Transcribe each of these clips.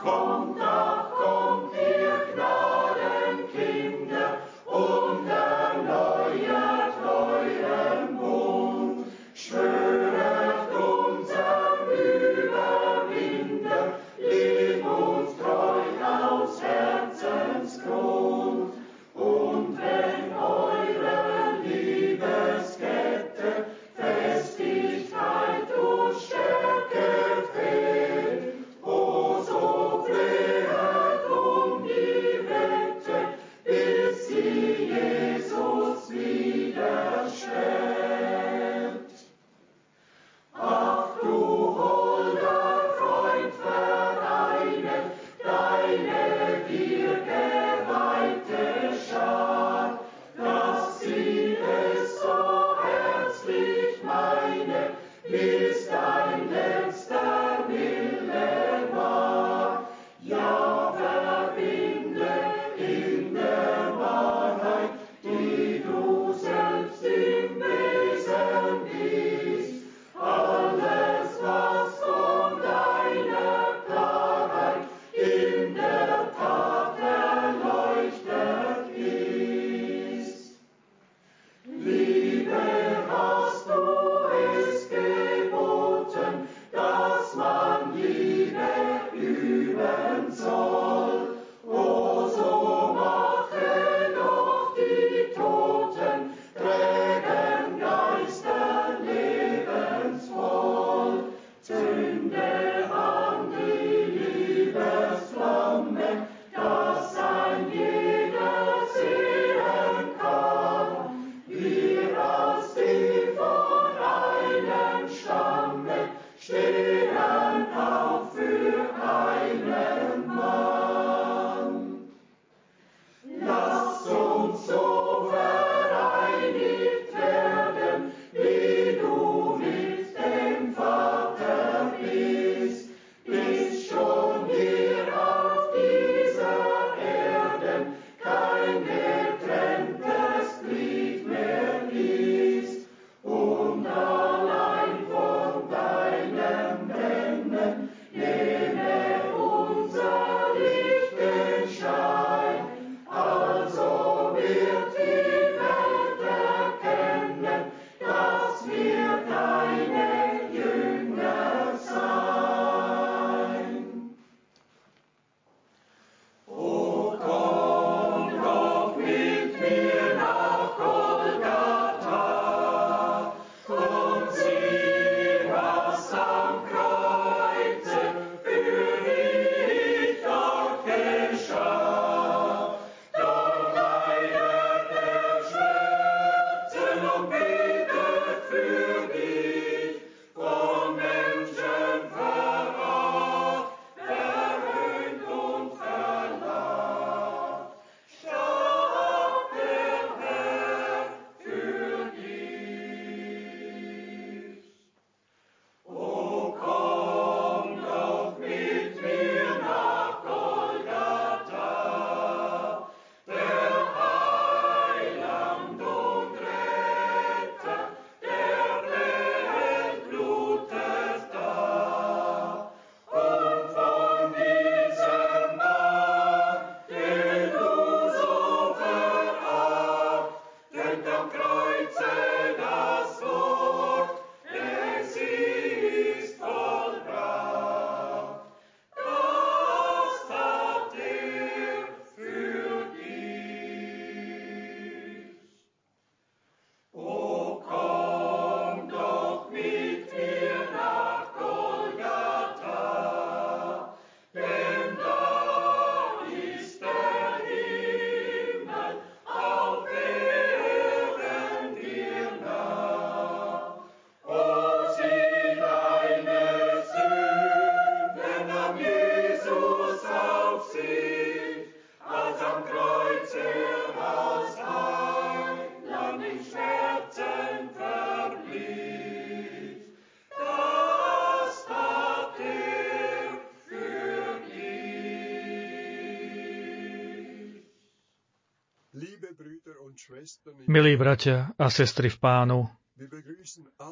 Milí bratia a sestry v Pánu,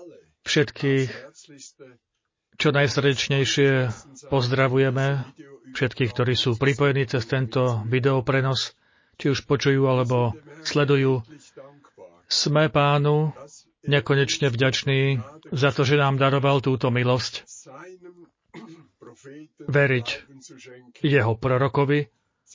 všetkých čo najsrdečnejšie pozdravujeme všetkých, ktorí sú pripojení cez tento videoprenos, či už počujú alebo sledujú. Sme Pánu nekonečne vďační za to, že nám daroval túto milosť veriť jeho prorokovi,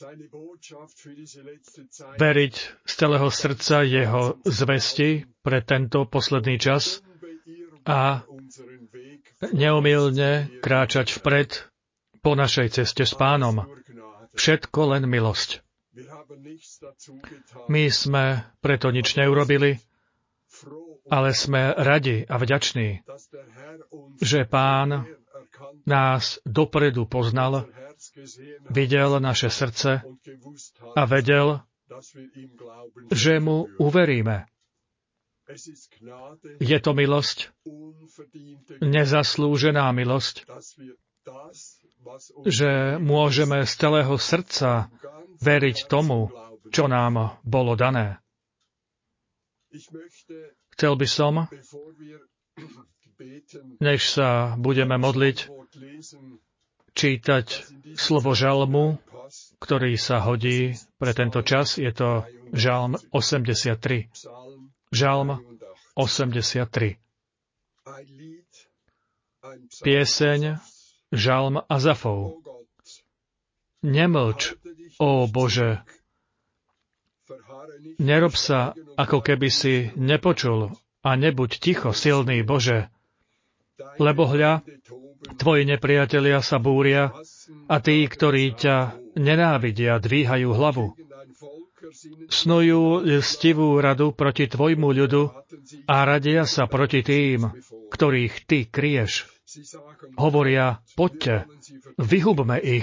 veriť z celého srdca jeho zvesti pre tento posledný čas a neomylne kráčať vpred po našej ceste s Pánom. Všetko len milosť. My sme preto nič neurobili, ale sme radi a vďační, že Pán nás dopredu poznal, videl naše srdce a vedel, že mu uveríme. Je to milosť, nezaslúžená milosť, že môžeme z celého srdca veriť tomu, čo nám bolo dané. Chcel by som, než sa budeme modliť, čítať slovo žalmu, ktorý sa hodí pre tento čas. Je to žalm 83. Žalm 83. Pieseň žalm Azafov. Nemlč, ó Bože, nerob sa, ako keby si nepočul, a nebuď ticho, silný Bože, lebo hľa, tvoji nepriatelia sa búria a tí, ktorí ťa nenávidia, dvíhajú hlavu. Snujú lstivú radu proti tvojmu ľudu a radia sa proti tým, ktorých ty kryješ. Hovoria, poďte, vyhubme ich,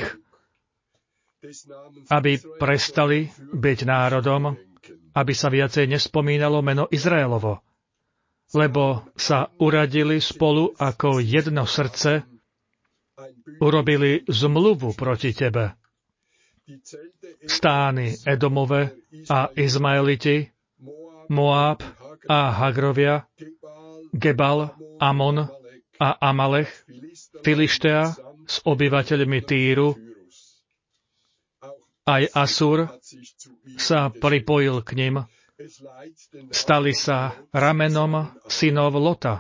aby prestali byť národom, aby sa viacej nespomínalo meno Izraelovo, lebo sa uradili spolu ako jedno srdce, urobili zmluvu proti tebe. Stány Edomove a Izmaeliti, Moab a Hagrovia, Gebal, Amon a Amalech, Filištea s obyvateľmi Týru, aj Asur sa pripojil k nim, stali sa ramenom synov Lota.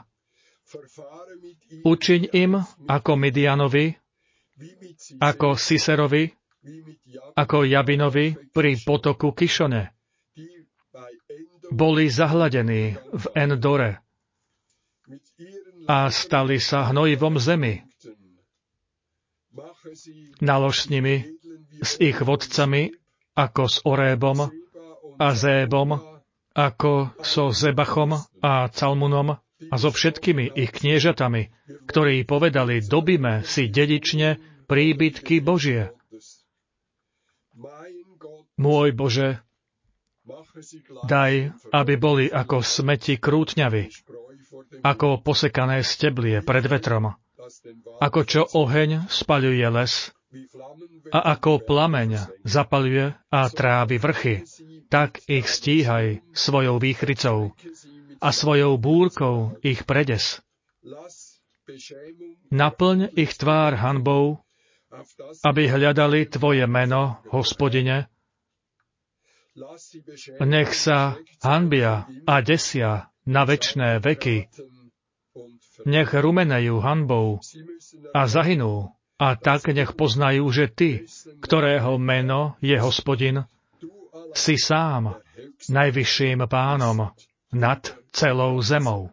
Učiň im ako Midianovi, ako Siserovi, ako Jabinovi pri potoku Kišone. Boli zahladení v Endore a stali sa hnojivom zemi. Nalož s nimi, s ich vodcami, ako s Orébom a Zébom, ako so Zebachom a Calmunom a so všetkými ich kniežatami, ktorí povedali, dobíme si dedične príbytky Božie. Môj Bože, daj, aby boli ako smeti krútňavy, ako posekané steblie pred vetrom, ako čo oheň spaľuje les a ako plameň zapaľuje a trávi vrchy, tak ich stíhaj svojou výchricou a svojou búrkou ich predes. Naplň ich tvár hanbou, aby hľadali Tvoje meno, Hospodine. Nech sa hanbia a desia na večné veky. Nech rumenajú hanbou a zahynú, a tak nech poznajú, že Ty, ktorého meno je Hospodin, si sám najvyšším Pánom nad celou zemou.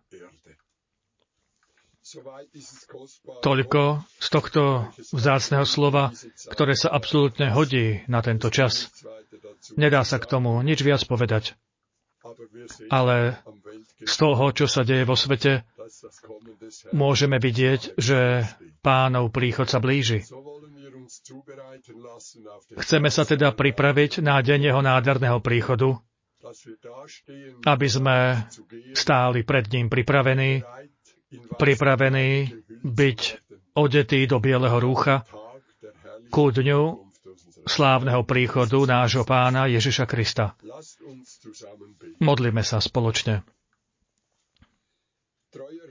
Toľko z tohto vzácneho slova, ktoré sa absolútne hodí na tento čas. Nedá sa k tomu nič viac povedať. Ale z toho, čo sa deje vo svete, môžeme vidieť, že Pánov príchod sa blíži. Chceme sa teda pripraviť na deň jeho nádherného príchodu, aby sme stáli pred ním pripravení byť odetí do bieleho rúcha ku dňu slávneho príchodu nášho Pána Ježiša Krista. Modlíme sa spoločne.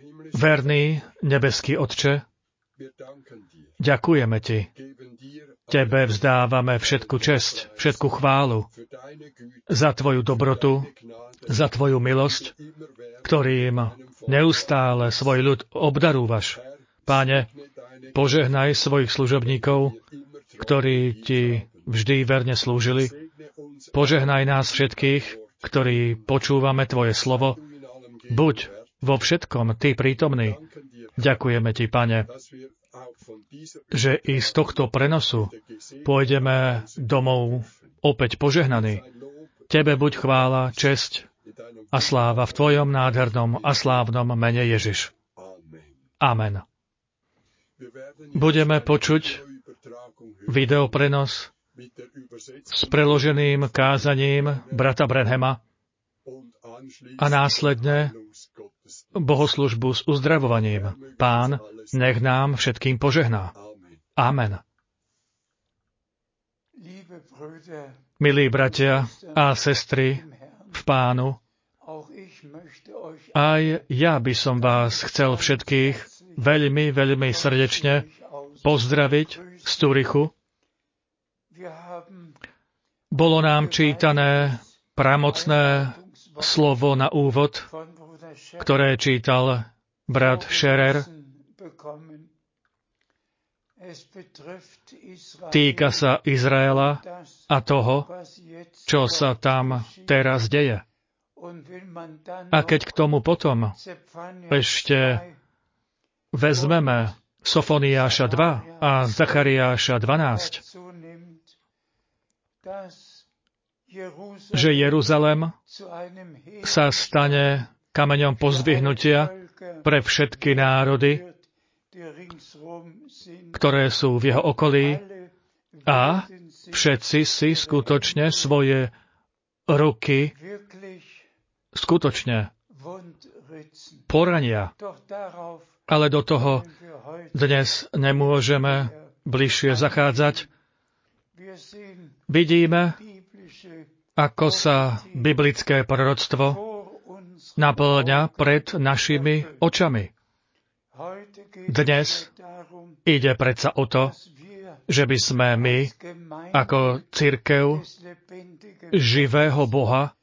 Verný nebeský Otče, ďakujeme Ti Tebe vzdávame všetku česť, všetku chválu za Tvoju dobrotu, za Tvoju milosť, ktorým neustále svoj ľud obdarúvaš. Páne, požehnaj svojich služobníkov, ktorí Ti vždy verne slúžili. Požehnaj nás všetkých, ktorí počúvame Tvoje slovo. Buď vo všetkom Ty prítomný. Ďakujeme Ti, Pane, že i z tohto prenosu pôjdeme domov opäť požehnaní. Tebe buď chvála, česť a sláva v Tvojom nádhernom a slávnom mene Ježiš. Amen. Budeme počuť videoprenos s preloženým kázaním brata Branhama a následne bohoslužbu s uzdravovaním. Pán, nech nám všetkým požehná. Amen. Milí bratia a sestry v Pánu, aj ja by som vás chcel všetkých veľmi, veľmi srdečne pozdraviť z Turichu. Bolo nám čítané pramocné slovo na úvod, ktoré čítal brat Scherer. Týka sa Izraela a toho, čo sa tam teraz deje. A keď k tomu potom ešte vezmeme Sofoniáša 2 a Zachariáša 12, že Jeruzalem sa stane kameňom pozdvihnutia pre všetky národy, ktoré sú v jeho okolí, a všetci si skutočne svoje ruky skutočne porania. Ale do toho dnes nemôžeme bližšie zachádzať. Vidíme, ako sa biblické proroctvo napĺňa pred našimi očami. Dnes ide predsa o to, že by sme my, ako cirkev živého Boha,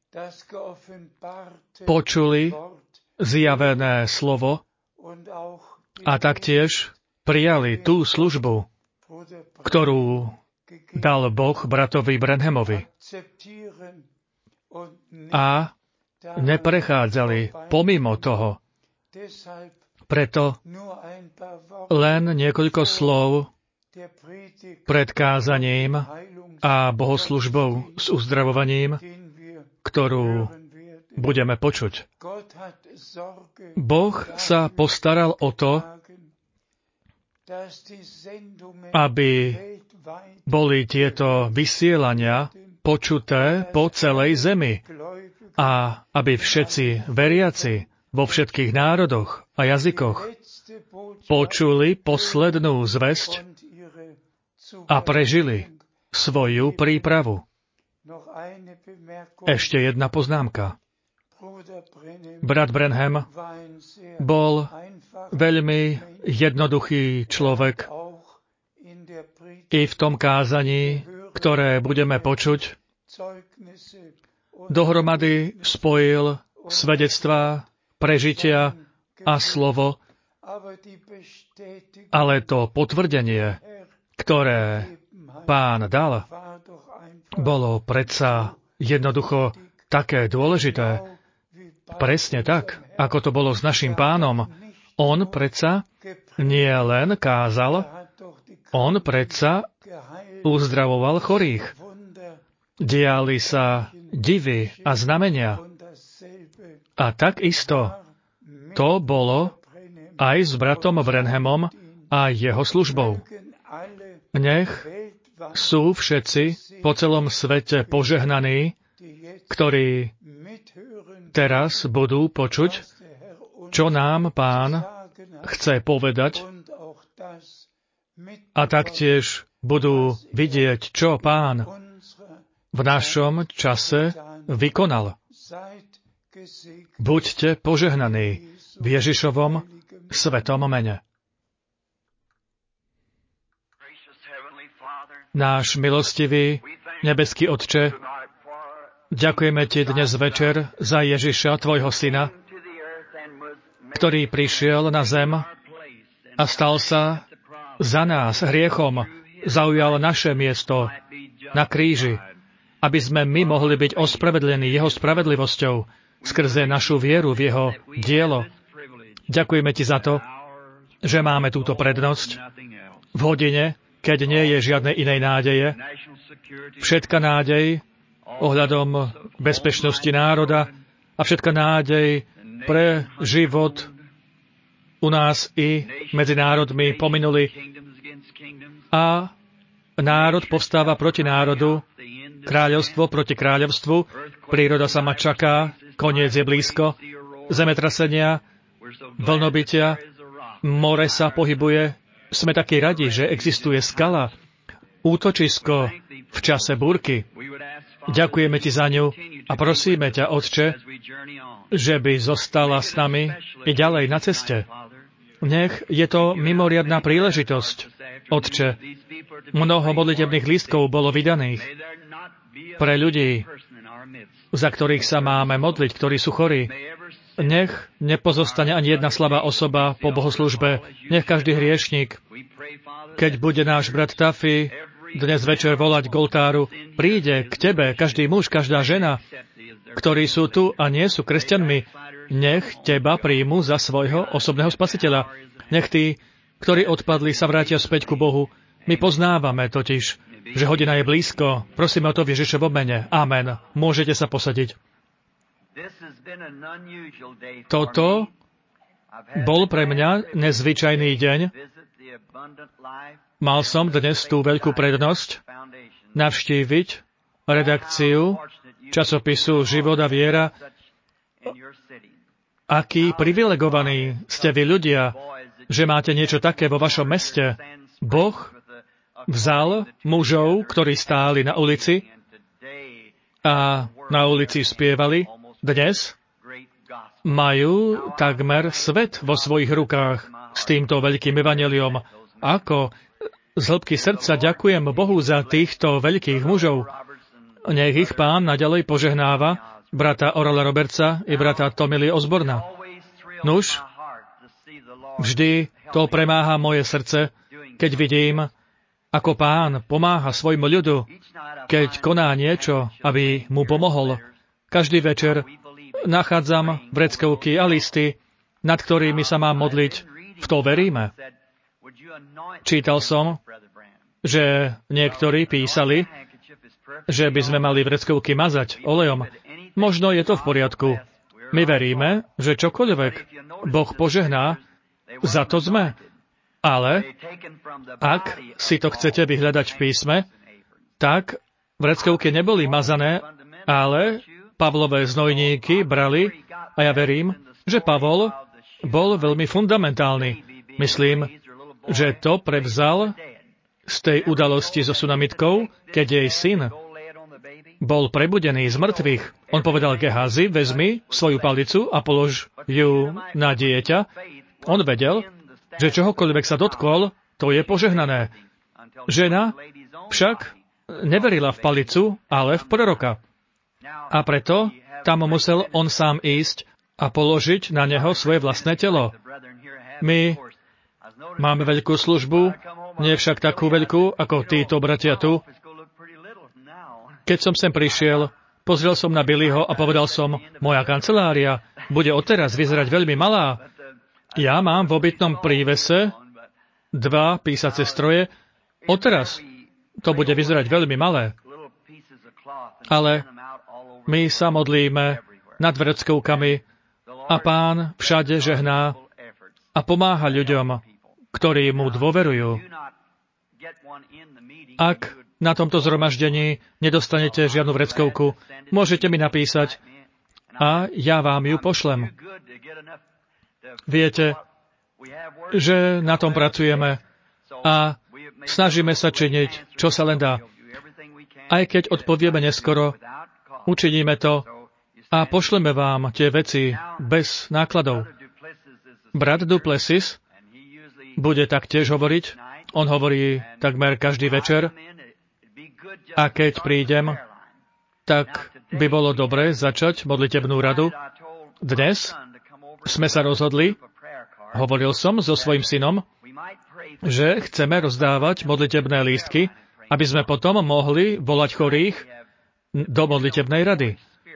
počuli zjavené slovo a taktiež prijali tú službu, ktorú dal Boh bratovi Branhamovi. A neprechádzali pomimo toho. Preto len niekoľko slov pred kázaním a bohoslužbou s uzdravovaním, ktorú budeme počuť. Boh sa postaral o to, aby boli tieto vysielania počuté po celej zemi a aby všetci veriaci vo všetkých národoch a jazykoch počuli poslednú zvesť a prežili svoju prípravu. Ešte jedna poznámka. Brat Branham bol veľmi jednoduchý človek i v tom kázaní, ktoré budeme počuť. Dohromady spojil svedectvá, prežitia a slovo, ale to potvrdenie, ktoré Pán dal, bolo predsa jednoducho také dôležité. Presne tak, ako to bolo s našim Pánom. On predsa nie len kázal, on predsa uzdravoval chorých. Diali sa divy a znamenia. A takisto to bolo aj s bratom Branhamom a jeho službou. Nech sú všetci po celom svete požehnaní, ktorí teraz budú počuť, čo nám Pán chce povedať, a taktiež budú vidieť, čo Pán v našom čase vykonal. Buďte požehnaní v Ježišovom svetom mene. Náš milostivý nebeský Otče, ďakujeme Ti dnes večer za Ježiša, Tvojho Syna, ktorý prišiel na zem a stal sa za nás hriechom, zaujal naše miesto na kríži, aby sme my mohli byť ospravedlení Jeho spravedlivosťou skrze našu vieru v Jeho dielo. Ďakujeme Ti za to, že máme túto prednosť v hodine, keď nie je žiadnej inej nádeje. Všetka nádej ohľadom bezpečnosti národa a všetka nádej pre život u nás i medzi národmi pominuli a národ povstáva proti národu, kráľovstvo proti kráľovstvu, príroda sama čaká, koniec je blízko, zemetrasenia, vlnobytia, more sa pohybuje. Sme takí radi, že existuje skala, útočisko v čase búrky. Ďakujeme Ti za ňu a prosíme ťa, Otče, že by zostala s nami i ďalej na ceste. Nech je to mimoriadna príležitosť, Otče. Mnoho modlitebných lístkov bolo vydaných pre ľudí, za ktorých sa máme modliť, ktorí sú chorí. Nech nepozostane ani jedna slabá osoba po bohoslúžbe. Nech každý hriešnik, keď bude náš brat Taffy dnes večer volať k oltáru, príde k Tebe, každý muž, každá žena, ktorí sú tu a nie sú kresťanmi, nech Teba príjmu za svojho osobného spasiteľa. Nech tí, ktorí odpadli, sa vrátia späť ku Bohu. My poznávame totiž, že hodina je blízko. Prosíme o to v Ježišovom mene. Amen. Môžete sa posadiť. Toto bol pre mňa nezvyčajný deň. Mal som dnes tú veľkú prednosť navštíviť redakciu časopisu Život a viera. Akí privilegovaní ste vy ľudia, že máte niečo také vo vašom meste. Boh vzal mužov, ktorí stáli na ulici a na ulici spievali. Dnes majú takmer svet vo svojich rukách s týmto veľkým evanjeliom. Ako z hĺbky srdca ďakujem Bohu za týchto veľkých mužov. Nech ich Pán naďalej požehnáva, brata Orala Robertsa i brata Tommy Lee Osborna. Nuž, vždy to premáha moje srdce, keď vidím, ako Pán pomáha svojmu ľudu, keď koná niečo, aby mu pomohol. Každý večer nachádzam vreckovky a listy, nad ktorými sa mám modliť. V to veríme. Čítal som, že niektorí písali, že by sme mali vreckovky mazať olejom. Možno je to v poriadku. My veríme, že čokoľvek Boh požehná, za to sme. Ale ak si to chcete vyhľadať v písme, tak vreckovky neboli mazané, ale Pavlové znojníky brali, a ja verím, že Pavol bol veľmi fundamentálny. Myslím, že to prevzal z tej udalosti so Sunamitkou, keď jej syn bol prebudený z mŕtvych. On povedal Gehazi, vezmi svoju palicu a polož ju na dieťa. On vedel, že čohokoľvek sa dotkol, to je požehnané. Žena však neverila v palicu, ale v proroka. A preto tam musel on sám ísť a položiť na neho svoje vlastné telo. My máme veľkú službu, nie však takú veľkú, ako títo bratia tu. Keď som sem prišiel, pozrel som na Billyho a povedal som, moja kancelária bude odteraz vyzerať veľmi malá. Ja mám v obytnom prívese 2 písacie stroje. Odteraz to bude vyzerať veľmi malé. Ale my sa modlíme nad vreckovkami a Pán všade žehná a pomáha ľuďom, ktorí mu dôverujú. Ak na tomto zhromaždení nedostanete žiadnu vreckovku, môžete mi napísať a ja vám ju pošlem. Viete, že na tom pracujeme a snažíme sa činiť, čo sa len dá. Aj keď odpovieme neskoro, učiníme to a pošleme vám tie veci bez nákladov. Brat Duplessis bude taktiež hovoriť On hovorí takmer každý večer, a keď prídem, tak by bolo dobre začať modlitebnú radu. Dnes sme sa rozhodli, hovoril som so svojím synom, že chceme rozdávať modlitebné lístky, aby sme potom mohli volať chorých do modlitebnej rady.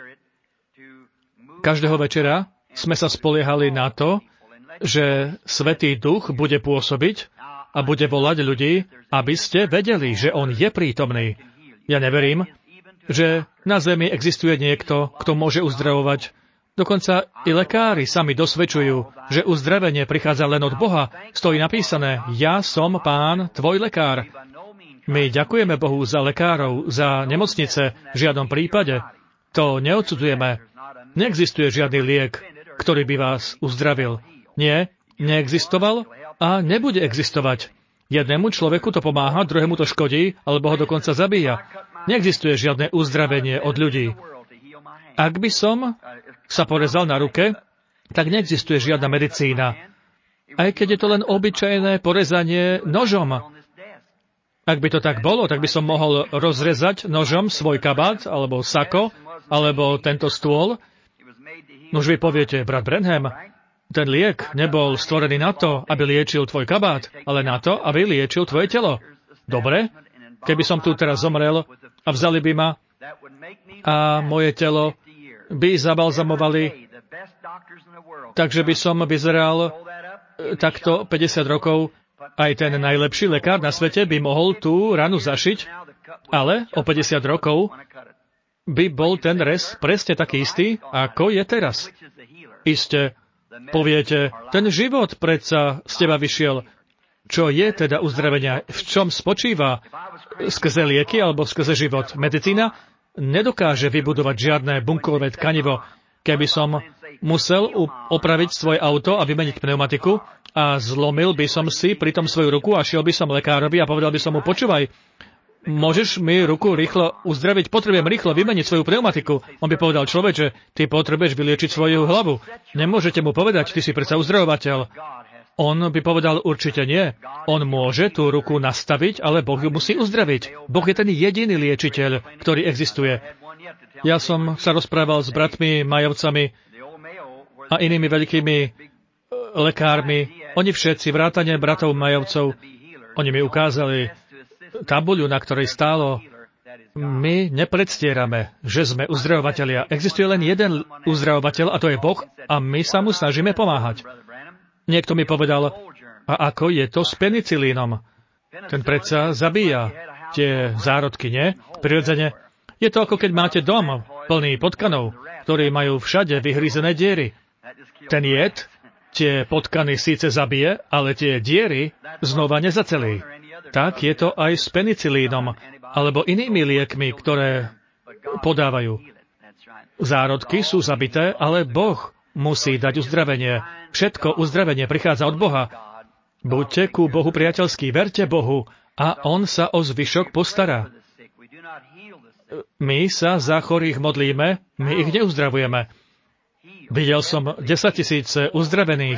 Každého večera sme sa spoliehali na to, že Svätý Duch bude pôsobiť a bude volať ľudí, aby ste vedeli, že On je prítomný. Ja neverím, že na zemi existuje niekto, kto môže uzdravovať. Dokonca i lekári sami dosvedčujú, že uzdravenie prichádza len od Boha. Stojí napísané, ja som Pán, tvoj lekár. My ďakujeme Bohu za lekárov, za nemocnice, v žiadnom prípade. To neodsudzujeme. Neexistuje žiadny liek, ktorý by vás uzdravil. Nie, neexistoval a nebude existovať. Jednému človeku to pomáha, druhému to škodí, alebo ho dokonca zabíja. Neexistuje žiadne uzdravenie od ľudí. Ak by som sa porezal na ruke, tak neexistuje žiadna medicína. Aj keď je to len obyčajné porezanie nožom. Ak by to tak bolo, tak by som mohol rozrezať nožom svoj kabát, alebo sako, alebo tento stôl. Nož vy poviete, brat Branham, ten liek nebol stvorený na to, aby liečil tvoj kabát, ale na to, aby liečil tvoje telo. Dobre? Keby som tu teraz zomrel a vzali by ma a moje telo by zabalzamovali, takže by som vyzeral takto 50 rokov. Aj ten najlepší lekár na svete by mohol tú ranu zašiť, ale o 50 rokov by bol ten rez presne taký istý, ako je teraz. Iste poviete, ten život predsa z teba vyšiel. Čo je teda uzdravenia? V čom spočíva? Skrze lieky alebo skrze život? Medicína nedokáže vybudovať žiadne bunkovové tkanivo. Keby som musel opraviť svoje auto a vymeniť pneumatiku a zlomil by som si pritom svoju ruku a šiel by som lekárovi a povedal by som mu, počúvaj, môžeš mi ruku rýchlo uzdraviť, potrebujem rýchlo vymeniť svoju pneumatiku. On by povedal, človeče, ty potrebuješ vyliečiť svoju hlavu. Nemôžete mu povedať, ty si predsa uzdravovateľ. On by povedal, určite nie. On môže tú ruku nastaviť, ale Boh ju musí uzdraviť. Boh je ten jediný liečiteľ, ktorý existuje. Ja som sa rozprával s bratmi Majovcami a inými veľkými lekármi. Oni všetci, vrátane bratov Majovcov, oni mi ukázali tabuľu, na ktorej stálo, my nepredstierame, že sme uzdravovatelia. Existuje len jeden uzdravovateľ a to je Boh a my sa mu snažíme pomáhať. Niekto mi povedal, a ako je to s penicilínom? Ten predsa zabíja tie zárodky, nie? Prirodzene. Je to ako keď máte dom plný potkanov, ktorí majú všade vyhrízené diery. Ten jed tie potkany síce zabije, ale tie diery znova nezacelí. Tak je to aj s penicilínom alebo inými liekmi, ktoré podávajú. Zárodky sú zabité, ale Boh musí dať uzdravenie. Všetko uzdravenie prichádza od Boha. Buďte ku Bohu priateľskí, verte Bohu a On sa o zvyšok postará. My sa za chorých modlíme, my ich neuzdravujeme. Videl som 10 000 uzdravených,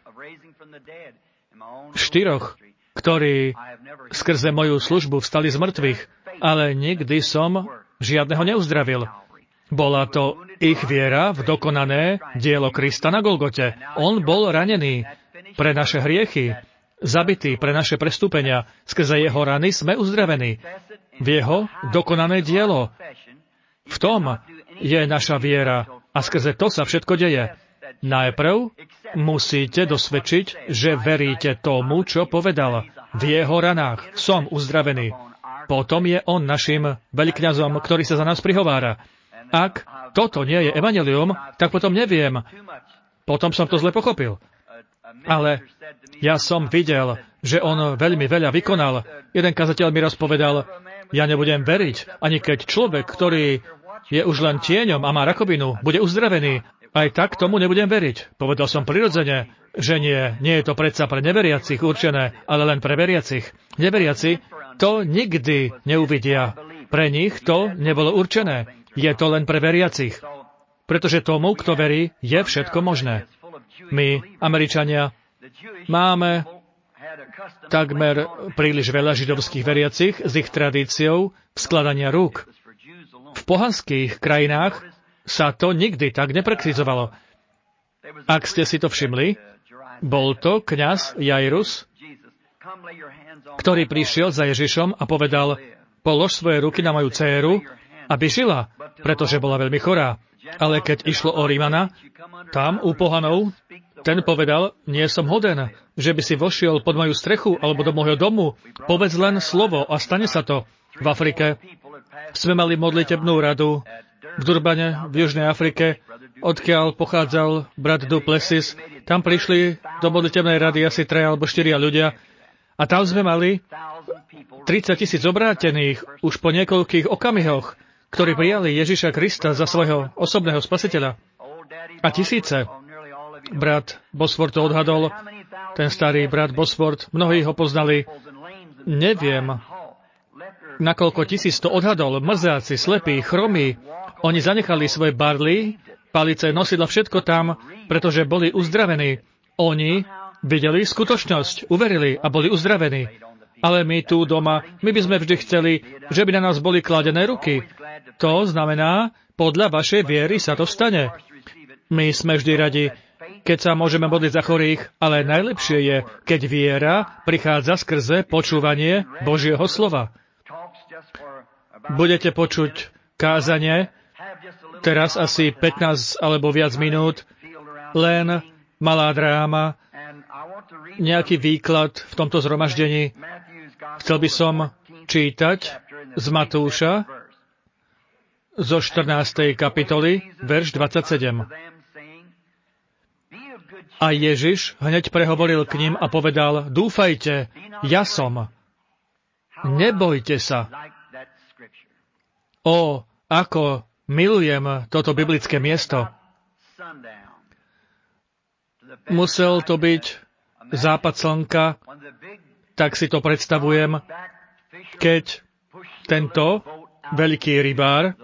4, ktorí skrze moju službu vstali z mŕtvych, ale nikdy som žiadneho neuzdravil. Bola to ich viera v dokonané dielo Krista na Golgote. On bol ranený pre naše hriechy, zabitý pre naše prestúpenia. Skrze jeho rany sme uzdravení. V jeho dokonané dielo. V tom je naša viera a skrze to sa všetko deje. Najprv musíte dosvedčiť, že veríte tomu, čo povedal. V jeho ranách som uzdravený. Potom je on našim veľkňazom, ktorý sa za nás prihovára. Ak toto nie je evanjelium, tak potom neviem. Potom som to zle pochopil. Ale ja som videl, že on veľmi veľa vykonal. Jeden kazateľ mi raz povedal, ja nebudem veriť, ani keď človek, ktorý je už len tieňom a má rakovinu, bude uzdravený. Aj tak tomu nebudem veriť. Povedal som prirodzene, že nie je to predsa pre neveriacich určené, ale len pre veriacich. Neveriaci to nikdy neuvidia. Pre nich to nebolo určené. Je to len pre veriacich. Pretože tomu, kto verí, je všetko možné. My, Američania, máme takmer príliš veľa židovských veriacich s ich tradíciou skladania rúk. V pohanských krajinách sa to nikdy tak neprakticovalo. Ak ste si to všimli, bol to kňaz Jairus, ktorý prišiel za Ježišom a povedal: polož svoje ruky na moju dcéru, aby žila, pretože bola veľmi chorá. Ale keď išlo o Rímana, tam u pohanov, ten povedal: nie som hoden, že by si vošiel pod moju strechu alebo do môjho domu. Povedz len slovo a stane sa to. V Afrike sme mali modlitebnú radu v Durbane, v Južnej Afrike, odkiaľ pochádzal brat Duplessis. Tam prišli do modlitebnej rady asi 3 alebo 4 ľudia a tam sme mali 30,000 obrátených už po niekoľkých okamihoch, ktorí prijali Ježiša Krista za svojho osobného spasiteľa. A tisíce. Brat Bosford to odhadol, ten starý brat Bosford, mnohí ho poznali. Neviem, nakoľko tisíc to odhadol, mrzáci, slepí, chromí. Oni zanechali svoje barly, palice, nosidla, všetko tam, pretože boli uzdravení. Oni videli skutočnosť, uverili a boli uzdravení. Ale my tu doma, my by sme vždy chceli, že by na nás boli kladené ruky. To znamená, podľa vašej viery sa to stane. My sme vždy radi, keď sa môžeme modliť za chorých, ale najlepšie je, keď viera prichádza skrze počúvanie Božieho slova. Budete počuť kázanie, teraz asi 15 alebo viac minút, len malá dráma, nejaký výklad v tomto zhromaždení. Chcel by som čítať z Matúša, zo 14. kapitoly, verš 27. A Ježiš hneď prehovoril k ním a povedal: dúfajte, ja som. Nebojte sa. Ó, ako milujem toto biblické miesto. Musel to byť západ slnka, tak si to predstavujem, keď tento veľký rybár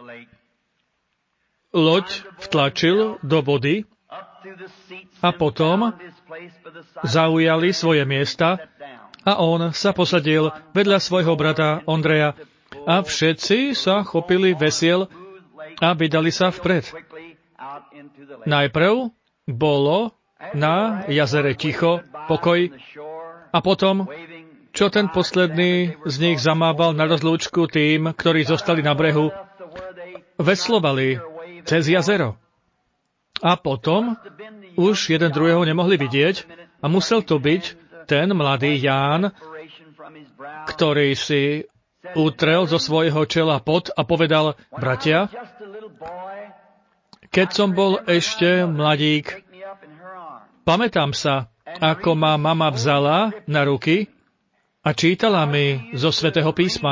loď vtlačil do vody a potom zaujali svoje miesta a on sa posadil vedľa svojho brata Ondreja a všetci sa chopili vesiel a vydali sa vpred. Najprv bolo na jazere ticho, pokoj a potom, čo ten posledný z nich zamával na rozlúčku tým, ktorí zostali na brehu, veslovali cez jazero. A potom už jeden druhého nemohli vidieť a musel to byť ten mladý Ján, ktorý si utrel zo svojho čela pot a povedal: bratia, keď som bol ešte mladík, pamätám sa, ako ma mama vzala na ruky a čítala mi zo Svätého písma.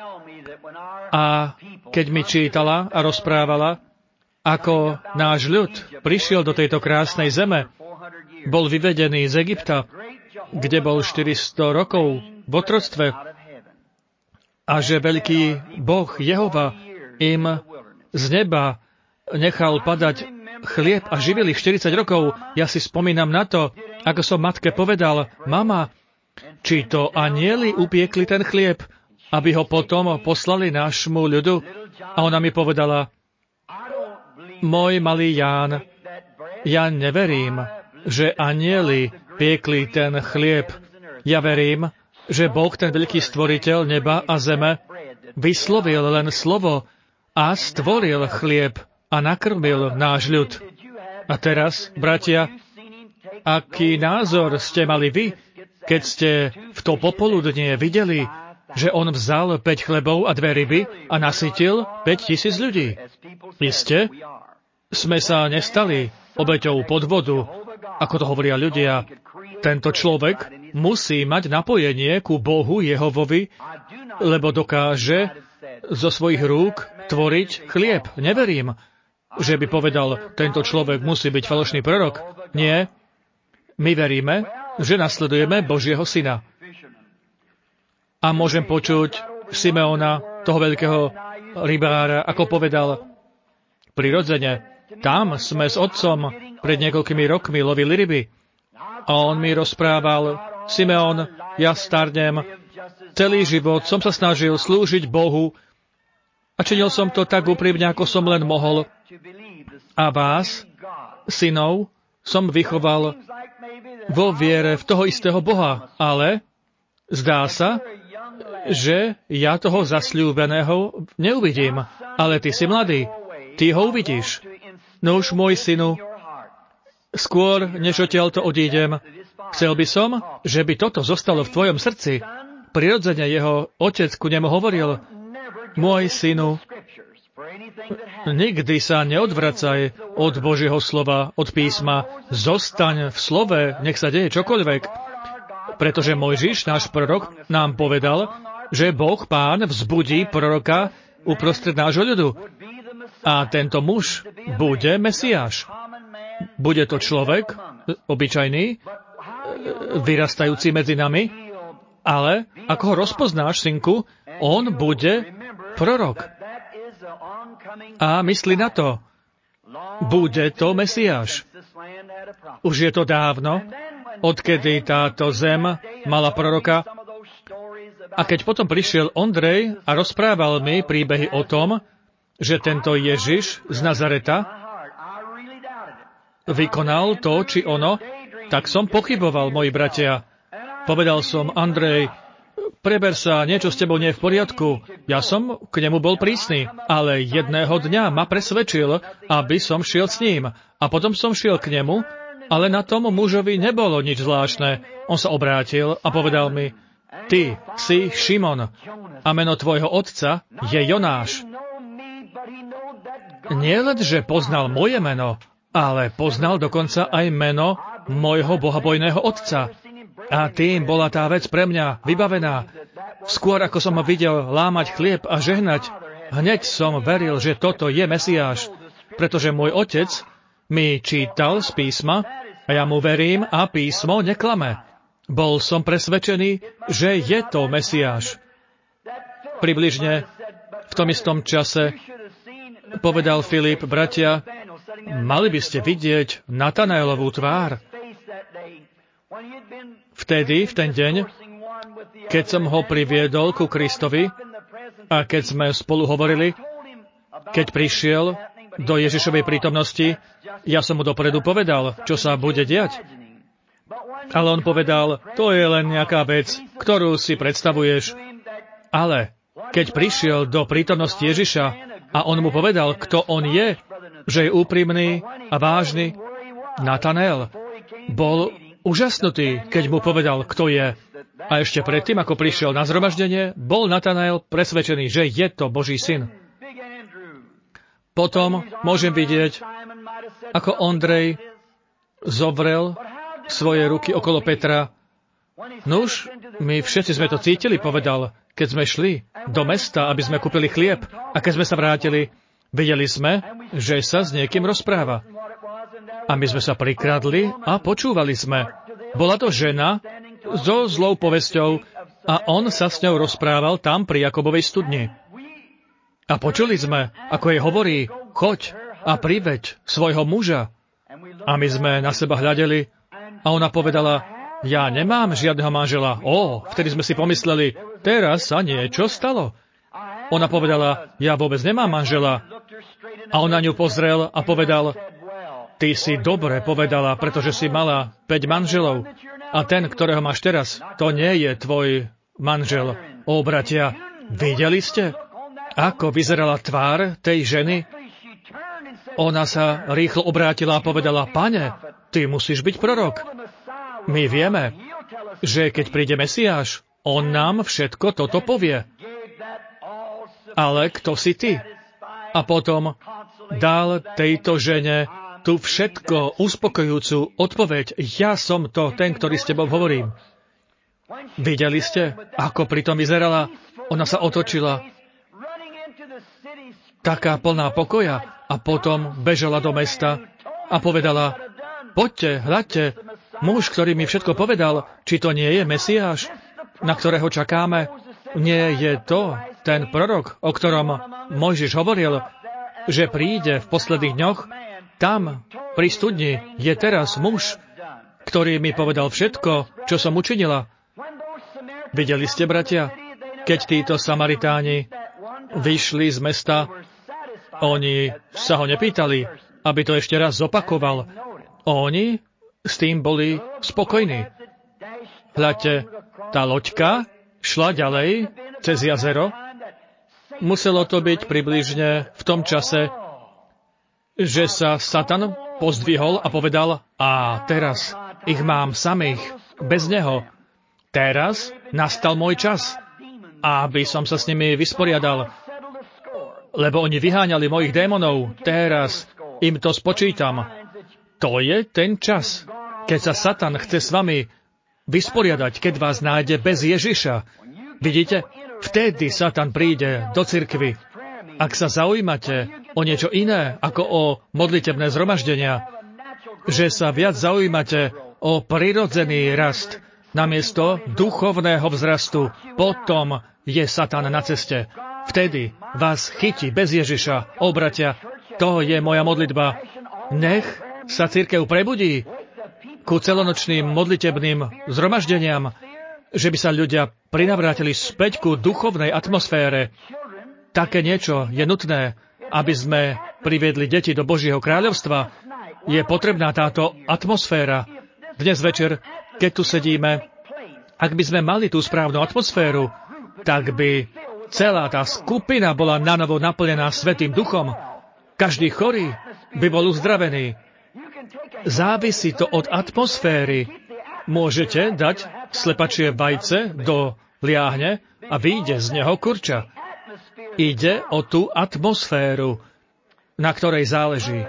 A keď mi čítala a rozprávala, ako náš ľud prišiel do tejto krásnej zeme, bol vyvedený z Egypta, kde bol 400 rokov v otroctve, a že veľký Boh Jehova im z neba nechal padať chlieb a živili 40 rokov. Ja si spomínam na to, ako som matke povedal: mama, či to anjeli upiekli ten chlieb, aby ho potom poslali nášmu ľudu? A ona mi povedala: môj malý Ján, ja neverím, že anjeli piekli ten chlieb. Ja verím, že Boh, ten veľký stvoriteľ neba a zeme, vyslovil len slovo a stvoril chlieb a nakrmil náš ľud. A teraz, bratia, aký názor ste mali vy, keď ste v to popoludnie videli, že on vzal 5 chlebov a 2 ryby a nasytil 5,000 ľudí? Isté, sme sa nestali obeťou podvodu, ako to hovoria ľudia. Tento človek musí mať napojenie ku Bohu Jehovovi, lebo dokáže zo svojich rúk tvoriť chlieb. Neverím, že by povedal: tento človek musí byť falošný prorok. Nie, my veríme, že nasledujeme Božieho syna. A môžem počuť Simeona, toho veľkého rybára, ako povedal: prirodzene, tam sme s otcom pred niekoľkými rokmi lovili ryby. A on mi rozprával Simeon, ja starnem. Celý život som sa snažil slúžiť Bohu a činil som to tak úprimne, ako som len mohol. A vás, synov, som vychoval vo viere v toho istého Boha. Ale zdá sa, že ja toho zasľúbeného neuvidím. Ale ty si mladý, ty ho uvidíš. No už, môj synu, skôr, než odtiaľto odídem, chcel by som, že by toto zostalo v tvojom srdci. Prirodzene jeho otec ku nemu hovoril, môj synu, nikdy sa neodvracaj od Božieho slova, od písma. Zostaň v slove, nech sa deje čokoľvek. Pretože Mojžiš, náš prorok, nám povedal, že Boh Pán vzbudí proroka uprostred nášho ľudu. A tento muž bude Mesiáš. Bude to človek, obyčajný, vyrastajúci medzi nami, ale ako ho rozpoznáš, synku, on bude prorok. A myslí na to. Bude to Mesiáš. Už je to dávno, odkedy táto zem mala proroka. A keď potom prišiel Ondrej a rozprával mi príbehy o tom, že tento Ježiš z Nazareta vykonal to, či ono, tak som pochyboval, moji bratia. Povedal som, Andrej, preber sa, niečo s tebou nie je v poriadku. Ja som k nemu bol prísny, ale jedného dňa ma presvedčil, aby som šiel s ním. A potom som šiel k nemu, ale na tom mužovi nebolo nič zvláštne. On sa obrátil a povedal mi, ty si Šimon a meno tvojho otca je Jonáš. Nie len, že poznal moje meno, ale poznal dokonca aj meno môjho bohabojného otca. A tým bola tá vec pre mňa vybavená. Skôr ako som ho videl lámať chlieb a žehnať, hneď som veril, že toto je Mesiáš, pretože môj otec mi čítal z písma a ja mu verím a písmo neklame. Bol som presvedčený, že je to Mesiáš. Približne v tom istom čase povedal Filip, bratia, mali by ste vidieť Natanaelovú tvár. Vtedy, v ten deň, keď som ho priviedol ku Kristovi a keď sme spolu hovorili, keď prišiel do Ježišovej prítomnosti, ja som mu dopredu povedal, čo sa bude diať. Ale on povedal, to je len nejaká vec, ktorú si predstavuješ. Ale keď prišiel do prítomnosti Ježiša a on mu povedal, kto on je, že je úprimný a vážny, Natanael bol úžasnutý, keď mu povedal, kto je. A ešte predtým, ako prišiel na zhromaždenie, bol Natanael presvedčený, že je to Boží syn. Potom môžem vidieť, ako Ondrej zovrel svoje ruky okolo Petra. Nuž, my všetci sme to cítili, povedal, keď sme šli do mesta, aby sme kúpili chlieb. A keď sme sa vrátili, videli sme, že sa s niekým rozpráva. A my sme sa prikradli a počúvali sme. Bola to žena so zlou povesťou a on sa s ňou rozprával tam pri Jakobovej studni. A počuli sme, ako jej hovorí, choď a priveď svojho muža. A my sme na seba hľadeli a ona povedala, ja nemám žiadneho manžela. Vtedy sme si pomysleli, teraz sa niečo stalo. Ona povedala, ja vôbec nemám manžela. A on na ňu pozrel a povedal, ty si dobre povedala, pretože si mala 5 manželov. A ten, ktorého máš teraz, to nie je tvoj manžel. Bratia, videli ste, ako vyzerala tvár tej ženy? Ona sa rýchlo obrátila a povedala, Pane, ty musíš byť prorok. My vieme, že keď príde Mesiáš, on nám všetko toto povie. Ale kto si ty? A potom dal tejto žene tú všetko uspokojujúcu odpoveď. Ja som to, ten, ktorý s tebou hovorím. Videli ste, ako pritom vyzerala? Ona sa otočila, taká plná pokoja, a potom bežala do mesta a povedala, poďte, hľadte, muž, ktorý mi všetko povedal, či to nie je Mesiáš, na ktorého čakáme. Nie je to ten prorok, o ktorom Mojžiš hovoril, že príde v posledných dňoch. Tam, pri studni, je teraz muž, ktorý mi povedal všetko, čo som učinila. Videli ste, bratia, keď títo Samaritáni vyšli z mesta, oni sa ho nepýtali, aby to ešte raz zopakoval. Oni s tým boli spokojní. Hľadte, tá loďka šla ďalej cez jazero. Muselo to byť približne v tom čase, že sa Satan pozdvihol a povedal, a teraz ich mám samých, bez neho. Teraz nastal môj čas, aby som sa s nimi vysporiadal, lebo oni vyháňali mojich démonov. Teraz im to spočítam. To je ten čas, keď sa Satan chce s vami vysporiadať, keď vás nájde bez Ježiša. Vidíte? Vtedy Satan príde do cirkvi. Ak sa zaujímate o niečo iné ako o modlitebné zhromaždenia, že sa viac zaujímate o prirodzený rast namiesto duchovného vzrastu, potom je Satan na ceste. Vtedy vás chytí bez Ježiša. Ó, bratia, to je moja modlitba. Nech sa cirkev prebudí ku celonočným modlitebným zhromaždeniam, že by sa ľudia prinavrátili späť ku duchovnej atmosfére. Také niečo je nutné, aby sme priviedli deti do Božieho kráľovstva. Je potrebná táto atmosféra. Dnes večer, keď tu sedíme, ak by sme mali tú správnu atmosféru, tak by celá tá skupina bola nanovo naplnená Svätým Duchom. Každý chorý by bol uzdravený. Závisí to od atmosféry. Môžete dať slepačie vajce do liahne a vyjde z neho kurča. Ide o tú atmosféru, na ktorej záleží.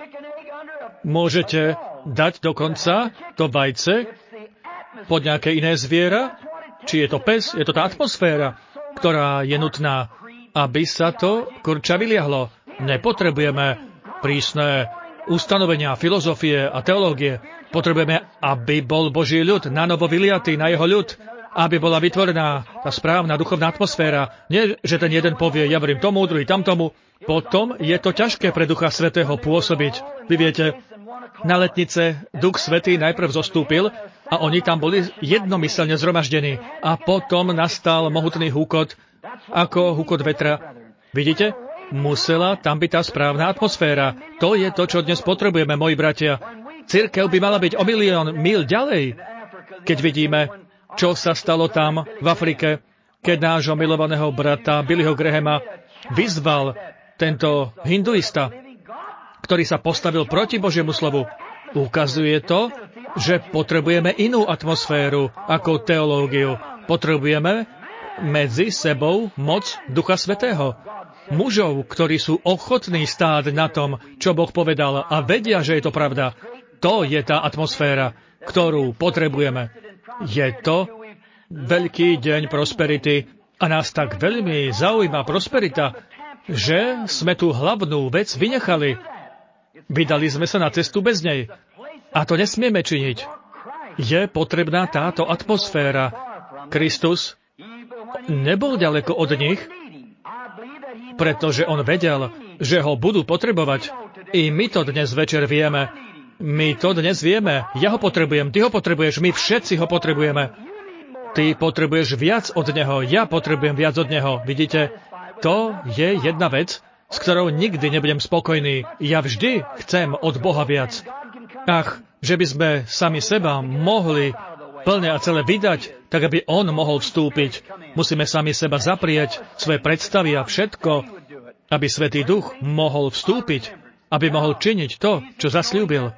Môžete dať dokonca to vajce pod nejaké iné zviera, či je to pes, je to tá atmosféra, ktorá je nutná, aby sa to kurča vyliahlo. Nepotrebujeme prísne ustanovenia, filozofie a teológie. Potrebujeme, aby bol Boží ľud nanovo vyliatý na jeho ľud, aby bola vytvorená tá správna duchovná atmosféra. Nie, že ten jeden povie, ja verím tomu, druhý tamtomu. Potom je to ťažké pre Ducha Svätého pôsobiť. Vy viete, na letnice Duch Svätý najprv zostúpil a oni tam boli jednomyselne zhromaždení. A potom nastal mohutný húkot, ako húkot vetra. Vidíte? Musela tam byť tá správna atmosféra. To je to, čo dnes potrebujeme, moji bratia. Cirkev by mala byť o milión míľ ďalej. Keď vidíme, čo sa stalo tam v Afrike, keď nášho milovaného brata Billyho Grahama vyzval tento hinduista, ktorý sa postavil proti Božiemu slovu. Ukazuje to, že potrebujeme inú atmosféru ako teológiu. Potrebujeme medzi sebou moc Ducha Svätého. Mužov, ktorí sú ochotní stáť na tom, čo Boh povedal a vedia, že je to pravda. To je tá atmosféra, ktorú potrebujeme. Je to veľký deň prosperity a nás tak veľmi zaujíma prosperita, že sme tú hlavnú vec vynechali. Vydali sme sa na cestu bez nej. A to nesmieme činiť. Je potrebná táto atmosféra. Kristus nebol ďaleko od nich, pretože on vedel, že ho budú potrebovať. I my to dnes večer vieme. My to dnes vieme. Ja ho potrebujem, ty ho potrebuješ, my všetci ho potrebujeme. Ty potrebuješ viac od neho, ja potrebujem viac od neho. Vidíte, to je jedna vec, s ktorou nikdy nebudem spokojný. Ja vždy chcem od Boha viac. Ach, že by sme sami seba mohli plne a celé vydať, tak aby on mohol vstúpiť. Musíme sami seba zaprieť, svoje predstavy a všetko, aby Svätý Duch mohol vstúpiť, aby mohol činiť to, čo zasľúbil.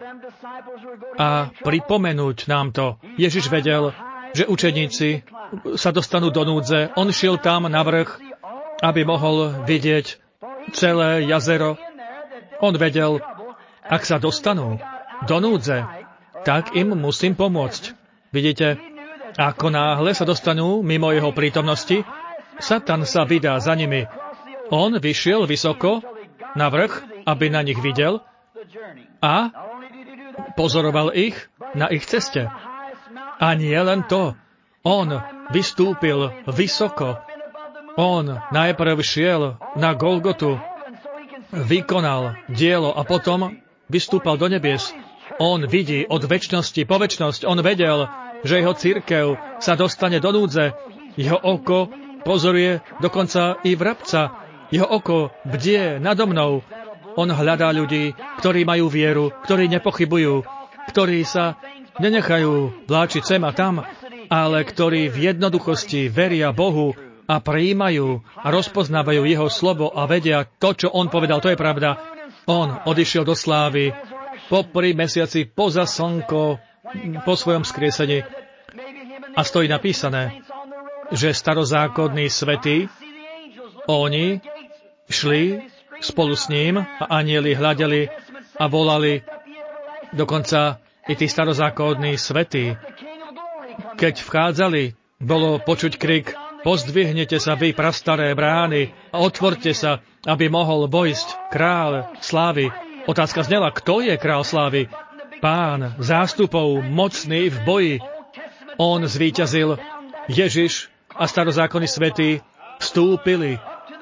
A pripomenúť nám to. Ježiš vedel, že učeníci sa dostanú do núdze. On šiel tam na vrch, aby mohol vidieť celé jazero. On vedel, ak sa dostanú do núdze, tak im musím pomôcť. Vidíte, ako náhle sa dostanú mimo jeho prítomnosti, Satan sa vydá za nimi. On vyšiel vysoko na vrch, aby na nich videl a pozoroval ich na ich ceste. A nie len to. On vystúpil vysoko. On najprv šiel na Golgotu, vykonal dielo a potom vystúpal do nebies. On vidí od večnosti po večnosť. On vedel, že jeho cirkev sa dostane do núdze. Jeho oko pozoruje dokonca i vrabca. Jeho oko bdie nado mnou. On hľadá ľudí, ktorí majú vieru, ktorí nepochybujú, ktorí sa nenechajú vláčiť sem a tam, ale ktorí v jednoduchosti veria Bohu a prijímajú a rozpoznávajú jeho slovo a vedia to, čo on povedal, to je pravda. On odišiel do slávy popri mesiaci, poza slnko, po svojom skriesení. A stojí napísané, že starozákonní svätí, oni šli spolu s ním a anjeli hľadeli a volali, dokonca i tí starozákonní svätí. Keď vchádzali, bolo počuť krik: pozdvihnete sa, vy prastaré brány, a otvorte sa, aby mohol vojsť kráľ slávy. Otázka znela, kto je kráľ slávy? Pán zástupov, mocný v boji. On zvíťazil. Ježiš a starozákonní svätí vstúpili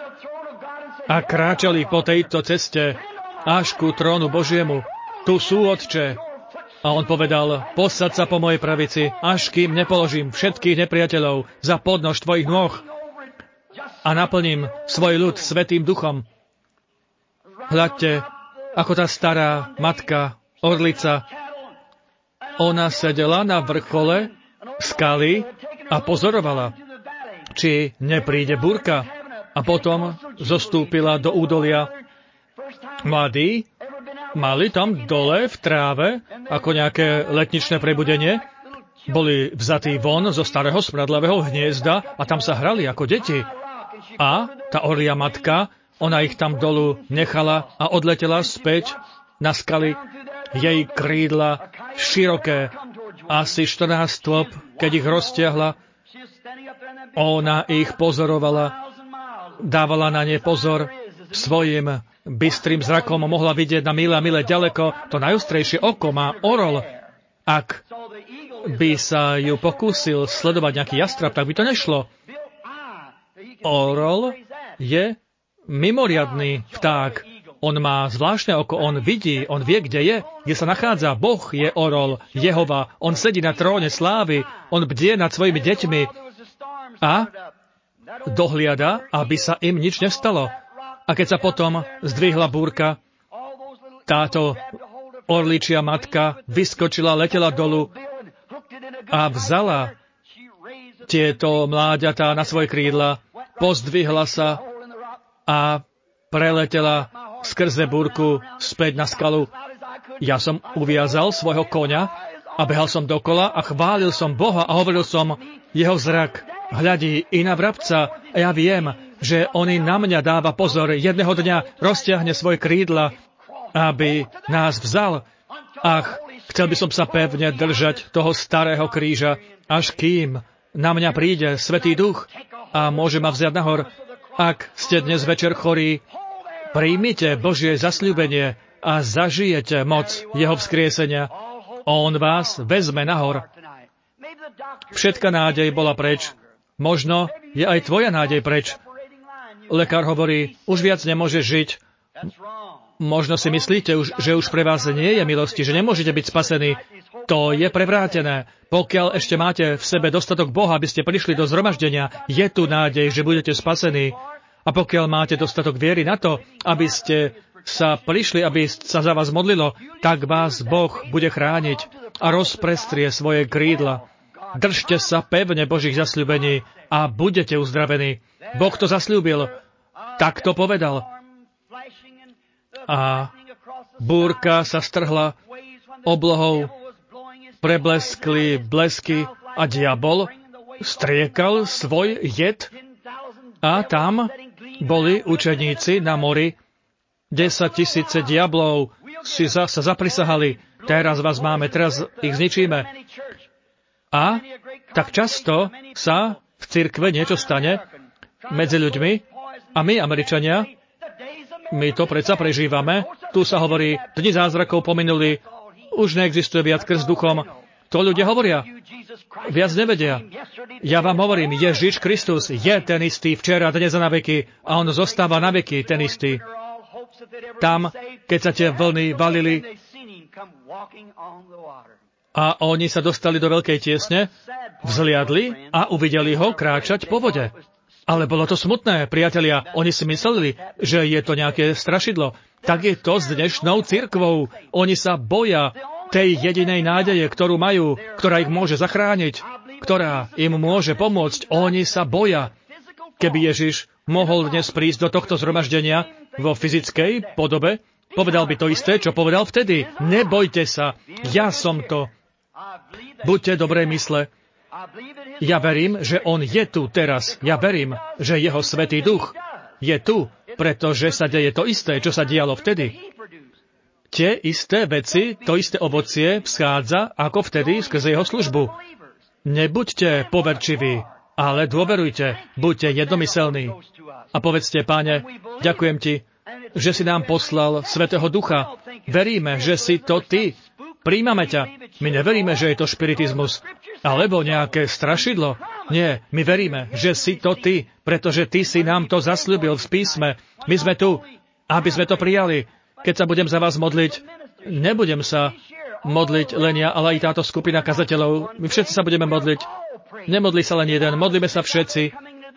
a kráčali po tejto ceste až ku trónu Božiemu. Tu sú, Otče. A on povedal, posaď sa po mojej pravici, až kým nepoložím všetkých nepriateľov za podnož tvojich nôh a naplním svoj ľud Svätým Duchom. Hľadte, ako tá stará matka, orlica, ona sedela na vrchole skaly a pozorovala, či nepríde búrka. A potom zostúpila do údolia. Mladí mali tam dole v tráve, ako nejaké letničné prebudenie, boli vzatí von zo starého smradlavého hniezda a tam sa hrali ako deti. A tá orlia matka, ona ich tam dolu nechala a odletela späť na skaly. Jej krídla široké, asi 14 stôp, keď ich roztiahla, ona ich pozorovala, dávala na ne pozor, svojim bystrým zrakom mohla vidieť na milé a milé ďaleko. To najostrejšie oko má orol. Ak by sa ju pokúsil sledovať nejaký jastrab, tak by to nešlo. Orol je mimoriadny vták. On má zvláštne oko, on vidí, on vie, kde je, kde sa nachádza. Boh je orol, Jehova. On sedí na tróne slávy, on bdie nad svojimi deťmi a dohliada, aby sa im nič nestalo. A keď sa potom zdvihla búrka, táto orličia matka vyskočila, letela dolu a vzala tieto mláďatá na svoje krídla, pozdvihla sa a preletela skrze búrku späť na skalu. Ja som uviazal svojho koňa a behal som dokola a chválil som Boha a hovoril som, jeho zrak hľadí i na vrabca a ja viem, že on i na mňa dáva pozor. Jedného dňa rozťahne svoje krídla, aby nás vzal. Ach, chcel by som sa pevne držať toho starého kríža, až kým na mňa príde Svätý Duch a môže ma vziať nahor. Ak ste dnes večer chorí, príjmite Božie zasľúbenie a zažijete moc jeho vzkriesenia. On vás vezme nahor. Všetka nádej bola preč. Možno je aj tvoja nádej preč. Lekár hovorí, už viac nemôžeš žiť. Možno si myslíte, že už pre vás nie je milosti, že nemôžete byť spasení. To je prevrátené. Pokiaľ ešte máte v sebe dostatok Boha, aby ste prišli do zhromaždenia, je tu nádej, že budete spasení. A pokiaľ máte dostatok viery na to, aby ste sa prišli, aby sa za vás modlilo, tak vás Boh bude chrániť a rozprestrie svoje krídla. Držte sa pevne Božích zasľúbení a budete uzdravení. Boh to zasľúbil, tak to povedal. A búrka sa strhla oblohou, prebleskli blesky a diabol striekal svoj jed a tam boli učeníci na mori. 10 000 diablov si sa zaprisahali. Teraz vás máme, teraz ich zničíme. A tak často sa v cirkve niečo stane medzi ľuďmi a my, Američania, my to predsa prežívame. Tu sa hovorí, dni zázrakov pominuli, už neexistuje viac krst duchom. To ľudia hovoria. Viac nevedia. Ja vám hovorím, Ježiš Kristus je ten istý včera, dnes a na veky a on zostáva na veky ten istý. Tam, keď sa tie vlny valili, A oni sa dostali do veľkej tiesne, vzliadli a uvideli ho kráčať po vode. Ale bolo to smutné, priatelia. Oni si mysleli, že je to nejaké strašidlo. Tak je to s dnešnou cirkvou. Oni sa boja tej jedinej nádeje, ktorú majú, ktorá ich môže zachrániť, ktorá im môže pomôcť. Oni sa boja. Keby Ježiš mohol dnes prísť do tohto zhromaždenia vo fyzickej podobe, povedal by to isté, čo povedal vtedy. Nebojte sa, ja som to. Buďte dobrej mysle. Ja verím, že on je tu teraz. Ja verím, že jeho Svätý Duch je tu, pretože sa deje to isté, čo sa dialo vtedy. Tie isté veci, to isté ovocie vschádza ako vtedy skrze jeho službu. Nebuďte poverčiví, ale dôverujte, buďte jednomyselní. A povedzte, Páne, ďakujem ti, že si nám poslal Svätého Ducha. Veríme, že si to ty. Príjmame ťa. My neveríme, že je to špiritizmus, alebo nejaké strašidlo. Nie, my veríme, že si to ty, pretože ty si nám to zasľúbil v písme. My sme tu, aby sme to prijali. Keď sa budem za vás modliť, nebudem sa modliť len ja, ale aj táto skupina kazateľov. My všetci sa budeme modliť. Nemodlí sa len jeden, modlíme sa všetci.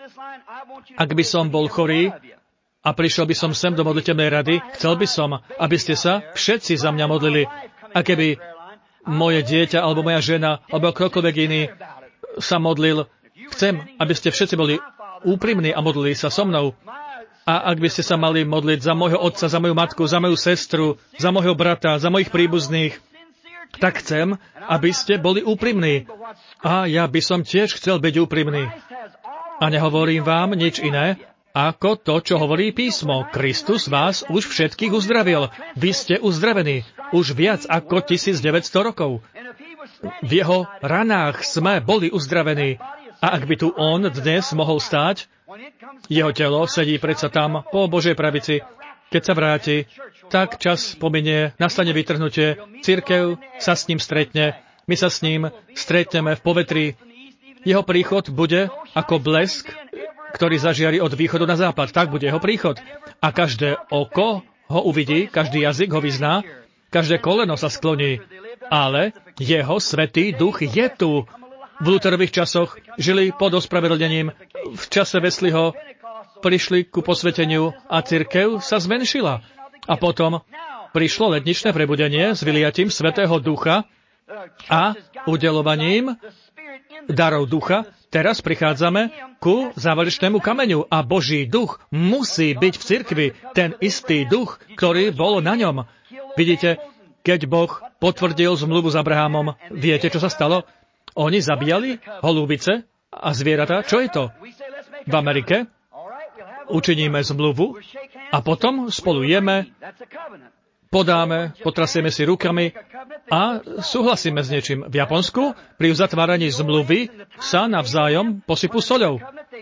Ak by som bol chorý a prišiel by som sem do modlitebnej rady, chcel by som, aby ste sa všetci za mňa modlili. A keby moje dieťa, alebo moja žena, alebo ktokoľvek iný sa modlil, chcem, aby ste všetci boli úprimní a modlili sa so mnou. A ak by ste sa mali modliť za môjho otca, za moju matku, za moju sestru, za môjho brata, za mojich príbuzných, tak chcem, aby ste boli úprimní. A ja by som tiež chcel byť úprimný. A nehovorím vám nič iné, ako to, čo hovorí písmo. Kristus vás už všetkých uzdravil. Vy ste uzdravení. Už viac ako 1900 rokov. V jeho ranách sme boli uzdravení. A ak by tu on dnes mohol stáť, jeho telo sedí predsa tam po Božej pravici. Keď sa vráti, tak čas pominie, nastane vytrhnutie, cirkev sa s ním stretne, my sa s ním stretneme v povetrí. Jeho príchod bude ako blesk, ktorý zažiari od východu na západ. Tak bude jeho príchod. A každé oko ho uvidí, každý jazyk ho vyzná, každé koleno sa skloní. Ale jeho Svätý Duch je tu. V Lutherových časoch žili pod ospravedlnením. V čase Wesleyho prišli ku posveteniu a cirkev sa zmenšila. A potom prišlo letničné prebudenie s vyliatím Svätého Ducha a udelovaním darov ducha. Teraz prichádzame ku záverečnému kameňu a Boží duch musí byť v cirkvi, ten istý duch, ktorý bol na ňom. Vidíte, keď Boh potvrdil zmluvu s Abrahamom, viete, čo sa stalo? Oni zabíjali holúbice a zvieratá. Čo je to? V Amerike učiníme zmluvu a potom spolu jeme, podáme, potrasieme si rukami a súhlasíme s niečím. V Japonsku pri uzatváraní zmluvy sa navzájom posypú soľou.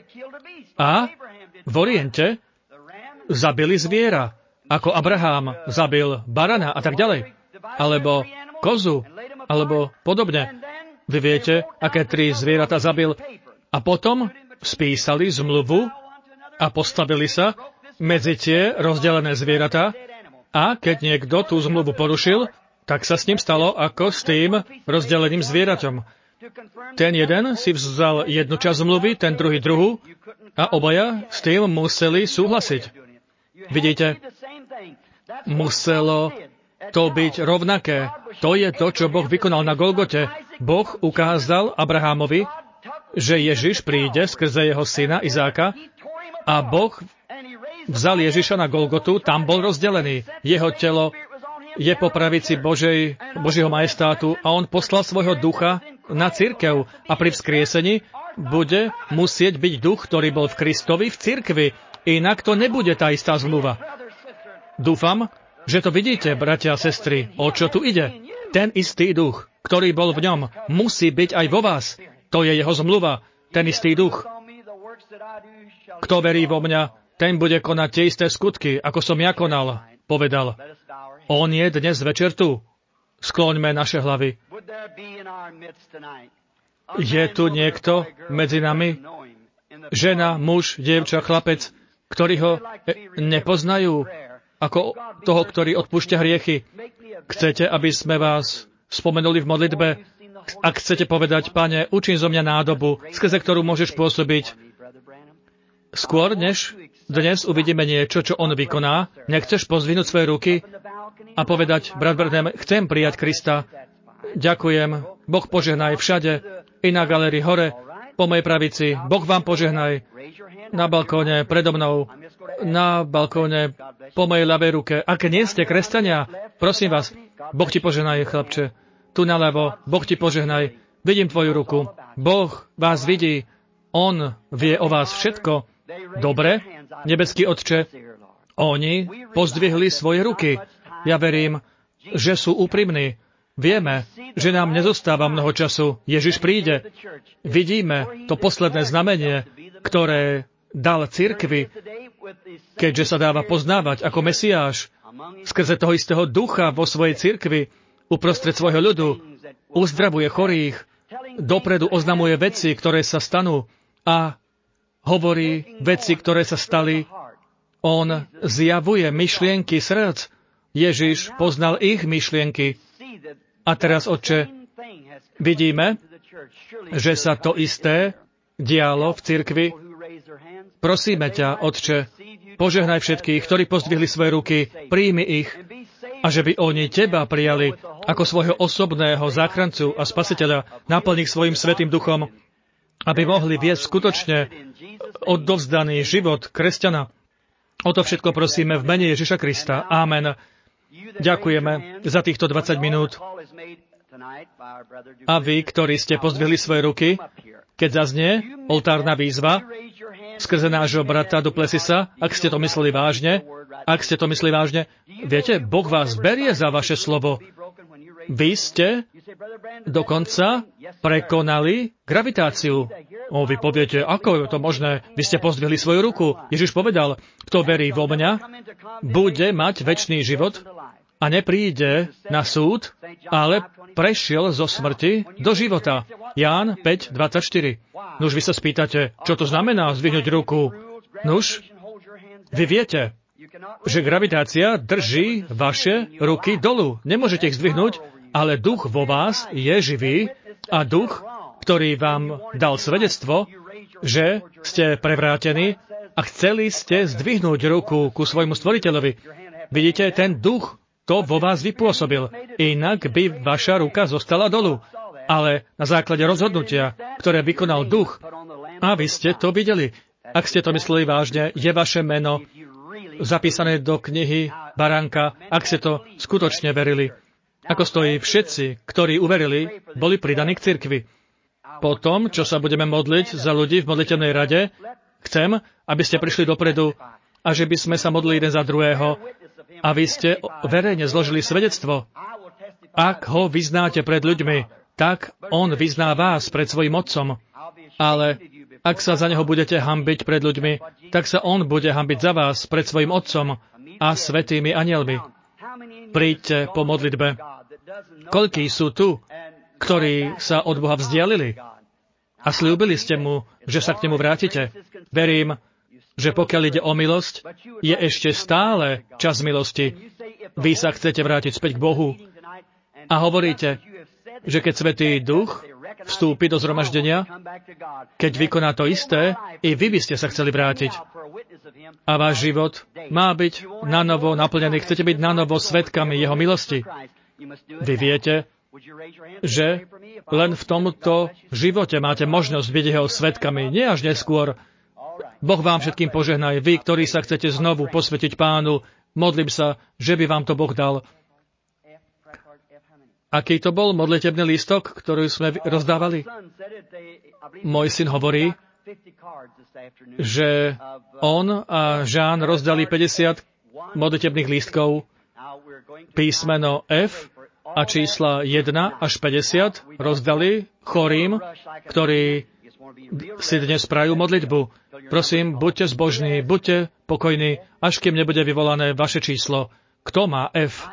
A v Oriente zabili zviera, ako Abraham zabil barana a tak ďalej. Alebo kozu, alebo podobne. Vy viete, aké 3 zvieratá zabil. A potom spísali zmluvu a postavili sa medzi tie rozdelené zvieratá. A keď niekto tú zmluvu porušil, tak sa s ním stalo ako s tým rozdeleným zvieraťom. Ten jeden si vzal jednu časť zmluvy, ten druhý druhú a obaja s tým museli súhlasiť. Vidíte, muselo to byť rovnaké. To je to, čo Boh vykonal na Golgote. Boh ukázal Abrahámovi, že Ježiš príde skrze jeho syna Izáka a Boh vzal Ježiša na Golgotu, tam bol rozdelený. Jeho telo je po pravici Božieho majestátu a on poslal svojho ducha na cirkev. A pri vzkriesení bude musieť byť duch, ktorý bol v Kristovi, v cirkvi. Inak to nebude tá istá zmluva. Dúfam, že to vidíte, bratia a sestry, o čo tu ide. Ten istý duch, ktorý bol v ňom, musí byť aj vo vás. To je jeho zmluva, ten istý duch. Kto verí vo mňa, ten bude konať tie isté skutky, ako som ja konal, povedal. On je dnes večer tu. Skloňme naše hlavy. Je tu niekto medzi nami? Žena, muž, dievča, chlapec, ktorí ho nepoznajú, ako toho, ktorý odpúšťa hriechy. Chcete, aby sme vás spomenuli v modlitbe? Ak chcete povedať, Pane, učin zo mňa nádobu, skrze ktorú môžeš pôsobiť, skôr než dnes uvidíme niečo, čo on vykoná, nechceš pozdvihnúť svoje ruky a povedať, brat Branham, chcem prijať Krista. Ďakujem, Boh požehnaj všade, i na galérii hore, po mojej pravici, Boh vám požehnaj, na balkóne predo mnou, na balkóne po mojej ľavej ruke. Ak nie ste kresťania, prosím vás, Boh ti požehnaj, chlapče, tu naľavo, Boh ti požehnaj, vidím tvoju ruku, Boh vás vidí, on vie o vás všetko. Dobre, nebeský Otče, oni pozdvihli svoje ruky. Ja verím, že sú úprimní. Vieme, že nám nezostáva mnoho času. Ježiš príde. Vidíme to posledné znamenie, ktoré dal cirkvi, keďže sa dáva poznávať ako Mesiáš, skrze toho istého ducha vo svojej cirkvi, uprostred svojho ľudu, uzdravuje chorých, dopredu oznamuje veci, ktoré sa stanú a hovorí veci, ktoré sa stali. On zjavuje myšlienky srdc. Ježiš poznal ich myšlienky. A teraz, Otče, vidíme, že sa to isté dialo v cirkvi. Prosíme ťa, Otče, požehnaj všetkých, ktorí pozdvihli svoje ruky, príjmi ich a že by oni teba prijali ako svojho osobného záchrancu a spasiteľa, naplň ich svojim svätým duchom, aby mohli viesť skutočne odovzdaný život kresťana. O to všetko prosíme v mene Ježiša Krista. Amen. Ďakujeme za týchto 20 minút. A vy, ktorí ste pozdvihli svoje ruky, keď zaznie oltárna výzva skrze nášho brata Duplessisa, ak ste to mysleli vážne, viete, Boh vás berie za vaše slovo. Vy ste dokonca prekonali gravitáciu. Vy poviete, ako je to možné? Vy ste pozdvihli svoju ruku. Ježiš povedal, kto verí vo mňa, bude mať večný život a nepríde na súd, ale prešiel zo smrti do života. Ján 5:24. Nuž vy sa spýtate, čo to znamená zdvihnúť ruku? Nuž, vy viete, že gravitácia drží vaše ruky dolu. Nemôžete ich zdvihnúť, ale duch vo vás je živý a duch, ktorý vám dal svedectvo, že ste prevrátení a chceli ste zdvihnúť ruku ku svojmu stvoriteľovi. Vidíte, ten duch to vo vás vypôsobil. Inak by vaša ruka zostala dolu. Ale na základe rozhodnutia, ktoré vykonal duch, a vy ste to videli. Ak ste to mysleli vážne, je vaše meno zapísané do knihy Baránka, ak ste to skutočne verili. Ako stojí, všetci, ktorí uverili, boli pridaní k cirkvi. Potom, čo sa budeme modliť za ľudí v modlitevnej rade, chcem, aby ste prišli dopredu a že by sme sa modlili jeden za druhého a vy ste verejne zložili svedectvo. Ak ho vyznáte pred ľuďmi, tak on vyzná vás pred svojim otcom. Ale ak sa za neho budete hanbiť pred ľuďmi, tak sa on bude hanbiť za vás pred svojim otcom a svätými anielmi. Príďte po modlitbe. Koľkí sú tu, ktorí sa od Boha vzdialili a slúbili ste mu, že sa k nemu vrátite? Verím, že pokiaľ ide o milosť, je ešte stále čas milosti. Vy sa chcete vrátiť späť k Bohu a hovoríte, že keď Svätý Duch vstúpi do zhromaždenia, keď vykoná to isté, i vy by ste sa chceli vrátiť. A váš život má byť nanovo naplnený. Chcete byť nanovo svedkami jeho milosti. Vy viete, že len v tomto živote máte možnosť byť jeho svedkami, nie až neskôr. Boh vám všetkým požehnaj. Vy, ktorí sa chcete znovu posvetiť Pánu, modlím sa, že by vám to Boh dal. Aký to bol modlitebný lístok, ktorý sme rozdávali? Môj syn hovorí, že on a Žán rozdali 50 modlitebných lístkov, písmeno F a čísla 1 až 50 rozdali chorým, ktorí si dnes prajú modlitbu. Prosím, buďte zbožní, buďte pokojní, až kým nebude vyvolané vaše číslo. Kto má F?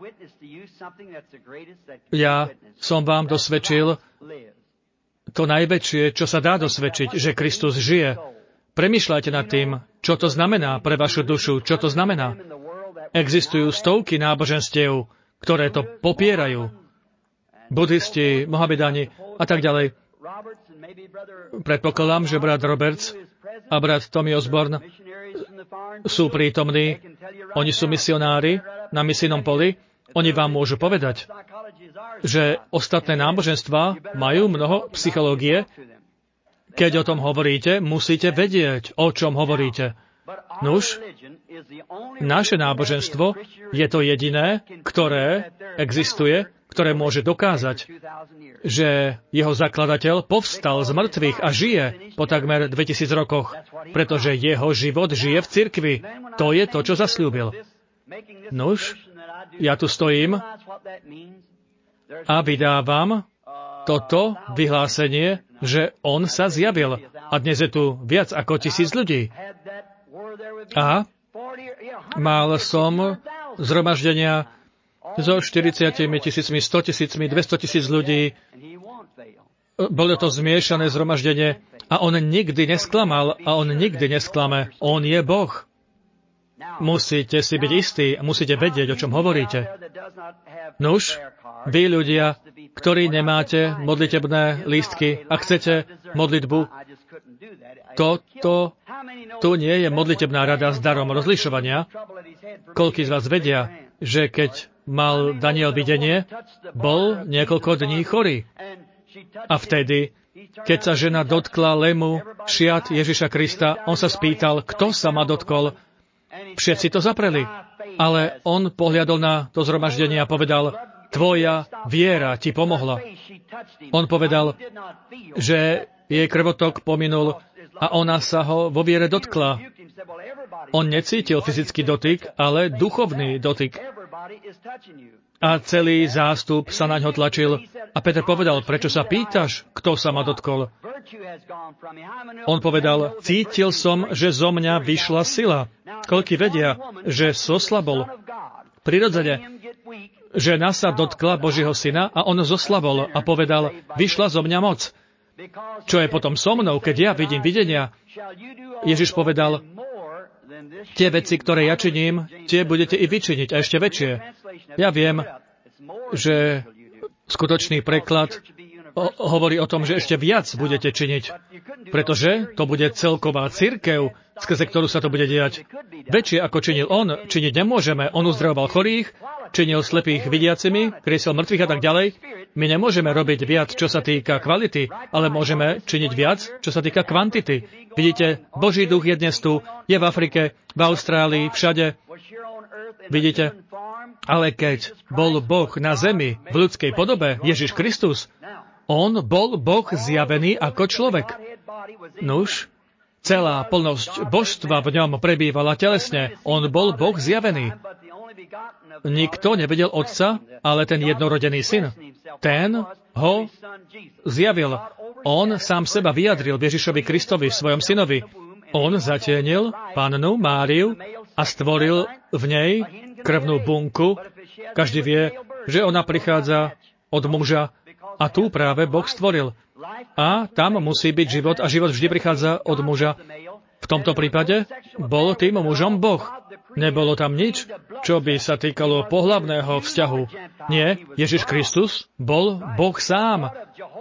Ja som vám dosvedčil to najväčšie, čo sa dá dosvedčiť, že Kristus žije. Premýšľajte nad tým, čo to znamená pre vašu dušu, čo to znamená. Existujú stovky náboženstiev, ktoré to popierajú. Buddhisti, Mohamedáni a tak ďalej. Predpokladám, že brat Roberts a brat Tommy Osborne sú prítomní. Oni sú misionári na misijnom poli. Oni vám môžu povedať, že ostatné náboženstvá majú mnoho psychológie. Keď o tom hovoríte, musíte vedieť, o čom hovoríte. Nuž, naše náboženstvo je to jediné, ktoré existuje, ktoré môže dokázať, že jeho zakladateľ povstal z mŕtvych a žije po takmer 2000 rokoch, pretože jeho život žije v cirkvi. To je to, čo zasľúbil. Nuž, ja tu stojím a vydávam toto vyhlásenie, že on sa zjavil. A dnes je tu viac ako 1000 ľudí. A mal som zhromaždenia so 40 000, 100 000, 200 000 ľudí. Bolo to zmiešané zhromaždenie a on nikdy nesklamal a on nikdy nesklame. On je Boh. Musíte si byť istí a musíte vedieť, o čom hovoríte. Nuž, vy ľudia, ktorí nemáte modlitebné lístky a chcete modlitbu, toto tu nie je modlitebná rada s darom rozlišovania. Koľký z vás vedia, že keď mal Daniel videnie, bol niekoľko dní chorý. A vtedy, keď sa žena dotkla lemu šiat Ježiša Krista, on sa spýtal, kto sa ma dotkol. Všetci to zapreli. Ale on pohľadol na to zhromaždenie a povedal, tvoja viera ti pomohla. On povedal, že jej krvotok pominul a ona sa ho vo viere dotkla. On necítil fyzický dotyk, ale duchovný dotyk. A celý zástup sa naňho tlačil. A Peter povedal, prečo sa pýtaš, kto sa ma dotkol? On povedal, cítil som, že zo mňa vyšla sila. Koľký vedia, že zoslabol. Prirodzene, žena sa dotkla Božieho syna a on zoslabol a povedal, vyšla zo mňa moc. Čo je potom so mnou, keď ja vidím videnia? Ježiš povedal, tie veci, ktoré ja činím, tie budete i vyčiniť a ešte väčšie. Ja viem, že skutočný preklad hovorí o tom, že ešte viac budete činiť, pretože to bude celková cirkev, skrze ktorú sa to bude diať. Väčšie ako činil on, činiť nemôžeme. On uzdravoval chorých, činil slepých vidiacimi, kriesiel mŕtvych a tak ďalej. My nemôžeme robiť viac, čo sa týka kvality, ale môžeme činiť viac, čo sa týka kvantity. Vidíte, Boží duch je dnes tu, je v Afrike, v Austrálii, všade. Vidíte? Ale keď bol Boh na zemi v ľudskej podobe, Ježiš Kristus, on bol Boh zjavený ako človek. Nuž, celá plnosť božstva v ňom prebývala telesne. On bol Boh zjavený. Nikto nevedel Otca, ale ten jednorodený syn. Ten ho zjavil. On sám seba vyjadril Ježišovi Kristovi, svojom synovi. On zatienil Pannu Máriu a stvoril v nej krvnú bunku. Každý vie, že ona prichádza od muža a tu práve Boh stvoril. A tam musí byť život a život vždy prichádza od muža. V tomto prípade bol tým mužom Boh. Nebolo tam nič, čo by sa týkalo pohlavného vzťahu. Nie, Ježiš Kristus bol Boh sám.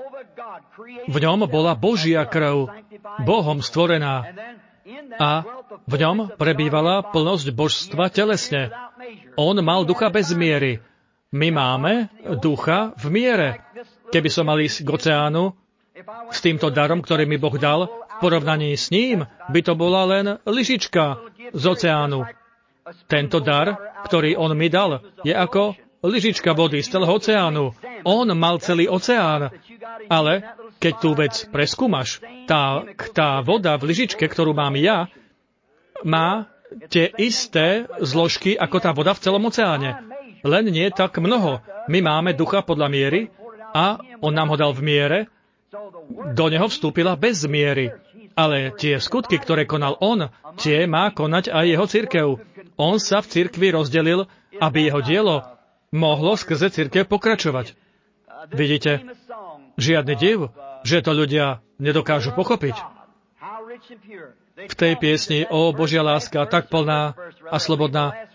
V ňom bola Božia krv, Bohom stvorená. A v ňom prebývala plnosť božstva telesne. On mal ducha bez miery. My máme ducha v miere. Keby som mal ísť k oceánu s týmto darom, ktorý mi Boh dal, v porovnaní s ním by to bola len lyžička z oceánu. Tento dar, ktorý on mi dal, je ako lyžička vody z celého oceánu. On mal celý oceán, ale keď tú vec preskúmaš, tá voda v lyžičke, ktorú mám ja, má tie isté zložky ako tá voda v celom oceáne. Len nie tak mnoho. My máme ducha podľa miery a on nám ho dal v miere, do neho vstúpila bez miery. Ale tie skutky, ktoré konal on, tie má konať aj jeho cirkev. On sa v cirkvi rozdelil, aby jeho dielo mohlo skrze cirkev pokračovať. Vidíte, žiadny div, že to ľudia nedokážu pochopiť. V tej piesni O Božia láska, tak plná a slobodná,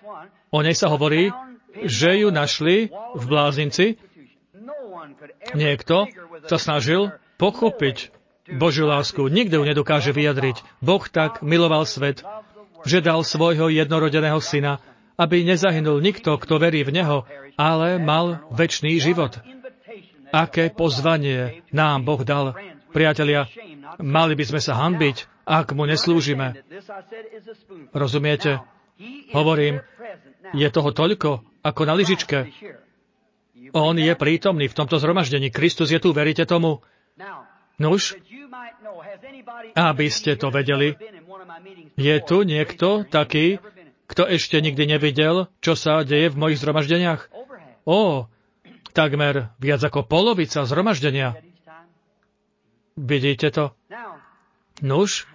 O nej sa hovorí, že ju našli v bláznici. Niekto sa snažil pochopiť Božiu lásku. Nikto ju nedokáže vyjadriť. Boh tak miloval svet, že dal svojho jednorodeného syna, aby nezahynul nikto, kto verí v Neho, ale mal večný život. Aké pozvanie nám Boh dal. Priatelia, mali by sme sa hanbiť, ak mu neslúžime. Rozumiete? Hovorím, je toho toľko, ako na lyžičke. On je prítomný v tomto zhromaždení. Kristus je tu, veríte tomu? Nuž, aby ste to vedeli, je tu niekto taký, kto ešte nikdy nevidel, čo sa deje v mojich zhromaždeniach? Takmer viac ako polovica zhromaždenia. Vidíte to? Nuž,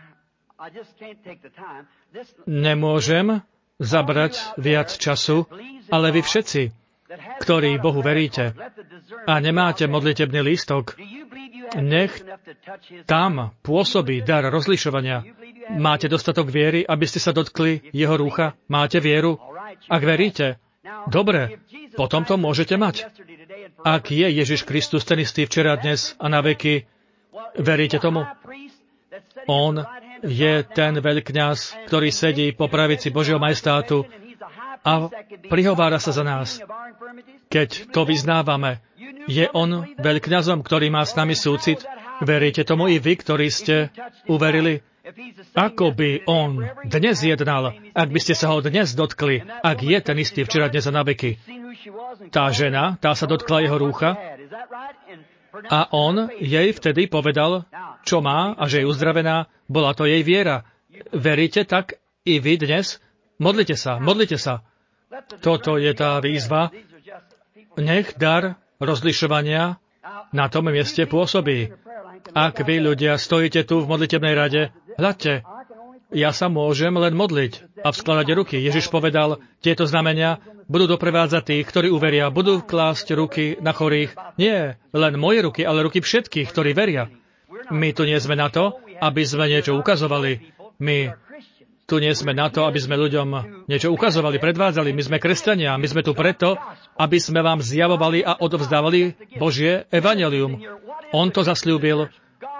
nemôžem zabrať viac času, ale vy všetci, ktorí Bohu veríte a nemáte modlitebný lístok, nech tam pôsobí dar rozlišovania. Máte dostatok viery, aby ste sa dotkli jeho rúcha? Máte vieru? Ak veríte, dobre, potom to môžete mať. Ak je Ježiš Kristus ten istý včera, dnes a na veky, veríte tomu? On je ten veľkňaz, ktorý sedí po pravici Božieho majestátu a prihovára sa za nás. Keď to vyznávame, je on veľkňazom, ktorý má s nami súcit? Veríte tomu i vy, ktorí ste uverili? Ako by on dnes jednal, ak by ste sa ho dnes dotkli, ak je ten istý včera, dnes a na veky? Tá žena, tá sa dotkla jeho rúcha a on jej vtedy povedal, čo má a že je uzdravená. Bola to jej viera. Veríte tak i vy dnes? Modlite sa, modlite sa. Toto je tá výzva. Nech dar rozlišovania na tom mieste pôsobí. Ak vy ľudia stojíte tu v modlitebnej rade, hľadte, ja sa môžem len modliť a vskladať ruky. Ježiš povedal, tieto znamenia budú doprevádzať tých, ktorí uveria, budú klásť ruky na chorých. Nie len moje ruky, ale ruky všetkých, ktorí veria. My tu nie sme na to, aby sme niečo ukazovali. My tu nie sme na to, aby sme ľuďom niečo ukazovali, predvádzali. My sme kresťania. My sme tu preto, aby sme vám zjavovali a odovzdávali Božie evanjelium. On to zasľúbil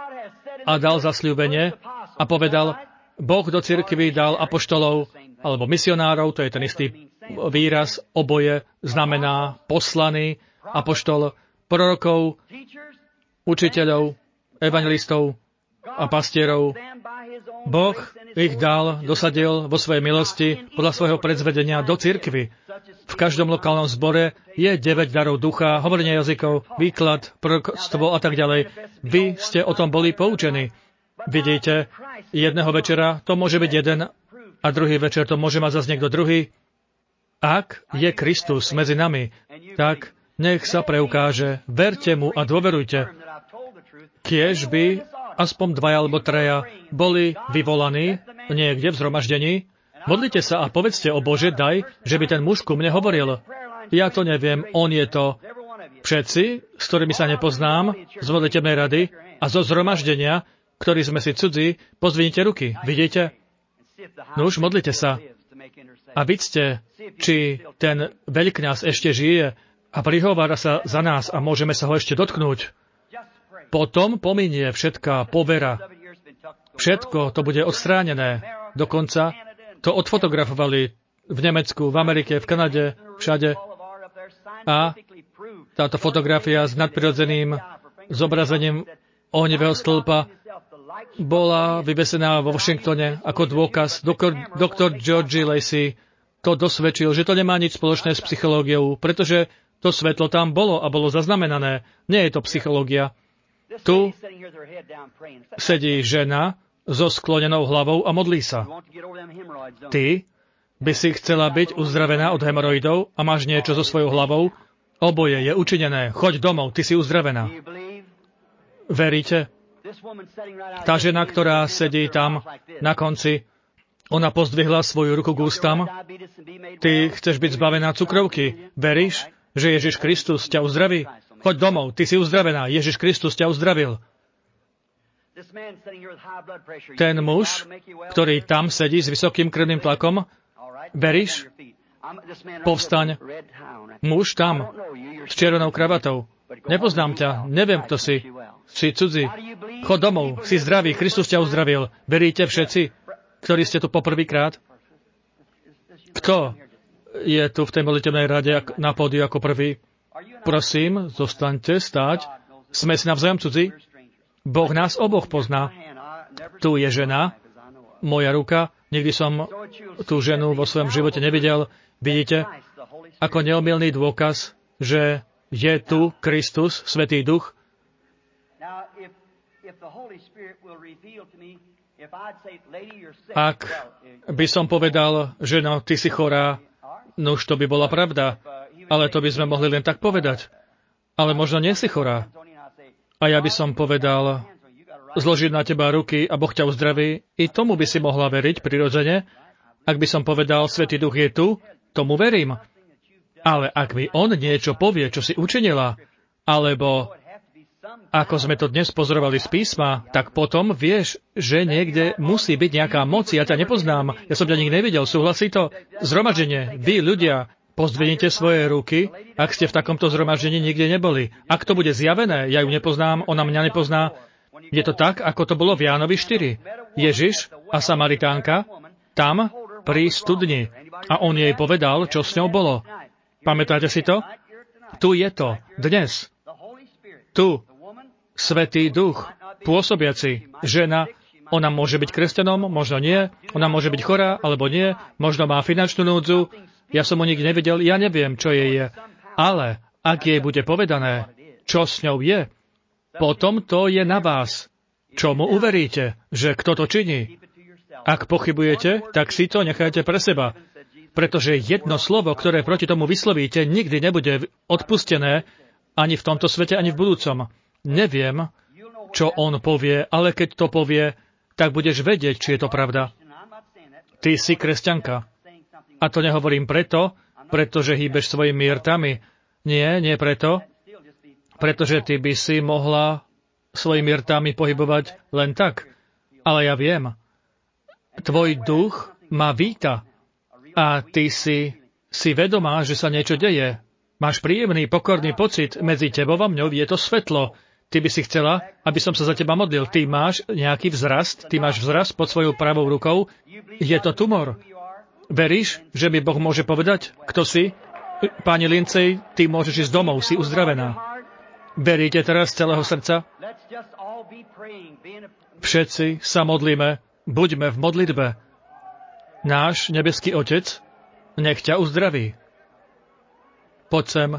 a dal zasľúbenie a povedal, Boh do cirkvi dal apoštolov alebo misionárov, to je ten istý výraz, oboje znamená poslaný, apoštol, prorokov, učiteľov, evangelistov a pastierov. Boh ich dal, dosadil vo svojej milosti podľa svojho predzvedenia do cirkvi. V každom lokálnom zbore je 9 darov ducha, hovorenie jazykov, výklad, proroctvo a tak ďalej. Vy ste o tom boli poučení. Vidíte, jedného večera to môže byť jeden a druhý večer to môže mať zase niekto druhý. Ak je Kristus medzi nami, tak nech sa preukáže. Verte mu a dôverujte. Kiež by aspoň 2 alebo 3 boli vyvolaní niekde v zhromaždení. Modlite sa a povedzte, o Bože, daj, že by ten muž ku mne hovoril. Ja to neviem, on je to. Všetci, s ktorými sa nepoznám, z modlitebnej rady a zo zhromaždenia, ktorí sme si cudzí, pozdvihnite ruky. Vidíte? No už modlite sa. A vidzte, či ten veľkňaz ešte žije a prihovára sa za nás a môžeme sa ho ešte dotknúť. Potom pominie všetká povera. Všetko to bude odstránené. Dokonca to odfotografovali v Nemecku, v Amerike, v Kanade, všade. A táto fotografia s nadprirodzeným zobrazením ohnivého stĺpa bola vyvesená vo Washingtone ako dôkaz. Doktor George Lacey to dosvedčil, že to nemá nič spoločné s psychológiou, pretože to svetlo tam bolo a bolo zaznamenané. Nie je to psychológia. Tu sedí žena so sklonenou hlavou a modlí sa. Ty by si chcela byť uzdravená od hemoroidov a máš niečo so svojou hlavou? Oboje je učinené. Choď domov, ty si uzdravená. Veríte? Tá žena, ktorá sedí tam na konci, ona pozdvihla svoju ruku k ústam. Ty chceš byť zbavená cukrovky. Veríš, že Ježiš Kristus ťa uzdraví? Choď domov, ty si uzdravená. Ježiš Kristus ťa uzdravil. Ten muž, ktorý tam sedí s vysokým krvným tlakom, veríš? Povstaň. Muž tam, s červenou kravatou. Nepoznám ťa, neviem, kto si. Si cudzí. Chod domov, si zdravý, Kristus ťa uzdravil. Veríte všetci, ktorí ste tu poprvýkrát? Kto je tu v tej modlitebnej rade na pódiu ako prvý? Prosím, zostaňte stáť. Sme si navzájom cudzí. Boh nás oboch pozná. Tu je žena, moja ruka. Nikdy som tú ženu vo svojom živote nevidel. Vidíte, ako neomylný dôkaz, že je tu Kristus, Svätý Duch. Ak by som povedal, že no, ty si chorá, no už to by bola pravda, ale to by sme mohli len tak povedať. Ale možno nie si chorá. A ja by som povedal, zložiť na teba ruky a Boh ťa uzdraví, i tomu by si mohla veriť prirodzene. Ak by som povedal, Svätý Duch je tu, tomu verím. Ale ak mi on niečo povie, čo si učinila, alebo ako sme to dnes pozorovali z písma, tak potom vieš, že niekde musí byť nejaká moc. Ja ťa nepoznám, ja som ťa nikdy nevidel. Súhlasí to? Zhromaždenie. Vy, ľudia, pozdvihnite svoje ruky, ak ste v takomto zhromaždení nikde neboli. Ak to bude zjavené, ja ju nepoznám, ona mňa nepozná. Je to tak, ako to bolo v Jánovi 4. Ježiš a Samaritánka tam pri studni. A on jej povedal, čo s ňou bolo. Pamätáte si to? Tu je to. Dnes. Tu. Svätý Duch. Pôsobiaci. Žena. Ona môže byť kresťanom, možno nie. Ona môže byť chorá, alebo nie. Možno má finančnú núdzu. Ja som ho nikdy nevidel. Ja neviem, čo jej je. Ale ak jej bude povedané, čo s ňou je, potom to je na vás. Čomu uveríte, že kto to činí? Ak pochybujete, tak si to nechajte pre seba. Pretože jedno slovo, ktoré proti tomu vyslovíte, nikdy nebude odpustené ani v tomto svete, ani v budúcom. Neviem, čo on povie, ale keď to povie, tak budeš vedieť, či je to pravda. Ty si kresťanka. A to nehovorím pretože hýbeš svojimi rtami. Nie preto, pretože ty by si mohla svojimi rtami pohybovať len tak. Ale ja viem, tvoj duch ma víta a ty si vedomá, že sa niečo deje. Máš príjemný, pokorný pocit medzi tebou a mňou, je to svetlo. Ty by si chcela, aby som sa za teba modlil. Ty máš nejaký vzrast, ty máš vzrast pod svojou pravou rukou. Je to tumor. Veríš, že mi Boh môže povedať, kto si? Pani Lincej, ty môžeš ísť domov, si uzdravená. Veríte teraz z celého srdca? Všetci sa modlíme, buďme v modlitbe. Náš nebeský Otec, nech ťa uzdraví. Poď sem.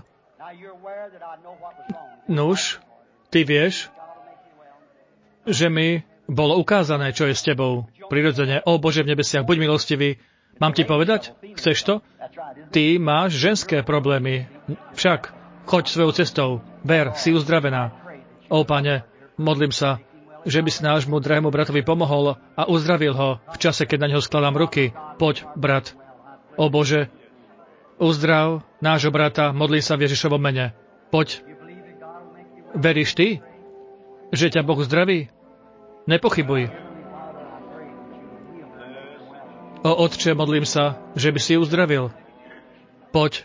Nuž, ty vieš, že mi bolo ukázané, čo je s tebou. Prirodzene, o Bože v nebesiach, buď milostivý. Mám ti povedať? Chceš to? Ty máš ženské problémy. Však, choď svojou cestou. Ver, si uzdravená. Ó, Pane, modlím sa, že by si nášmu drahému bratovi pomohol a uzdravil ho v čase, keď na neho skladám ruky. Poď, brat. Ó Bože, uzdrav nášho brata, modlím sa v Ježišovom mene. Poď. Veríš ty, že ťa Boh uzdraví? Nepochybuj. O Otče, modlím sa, že by si uzdravil. Poď.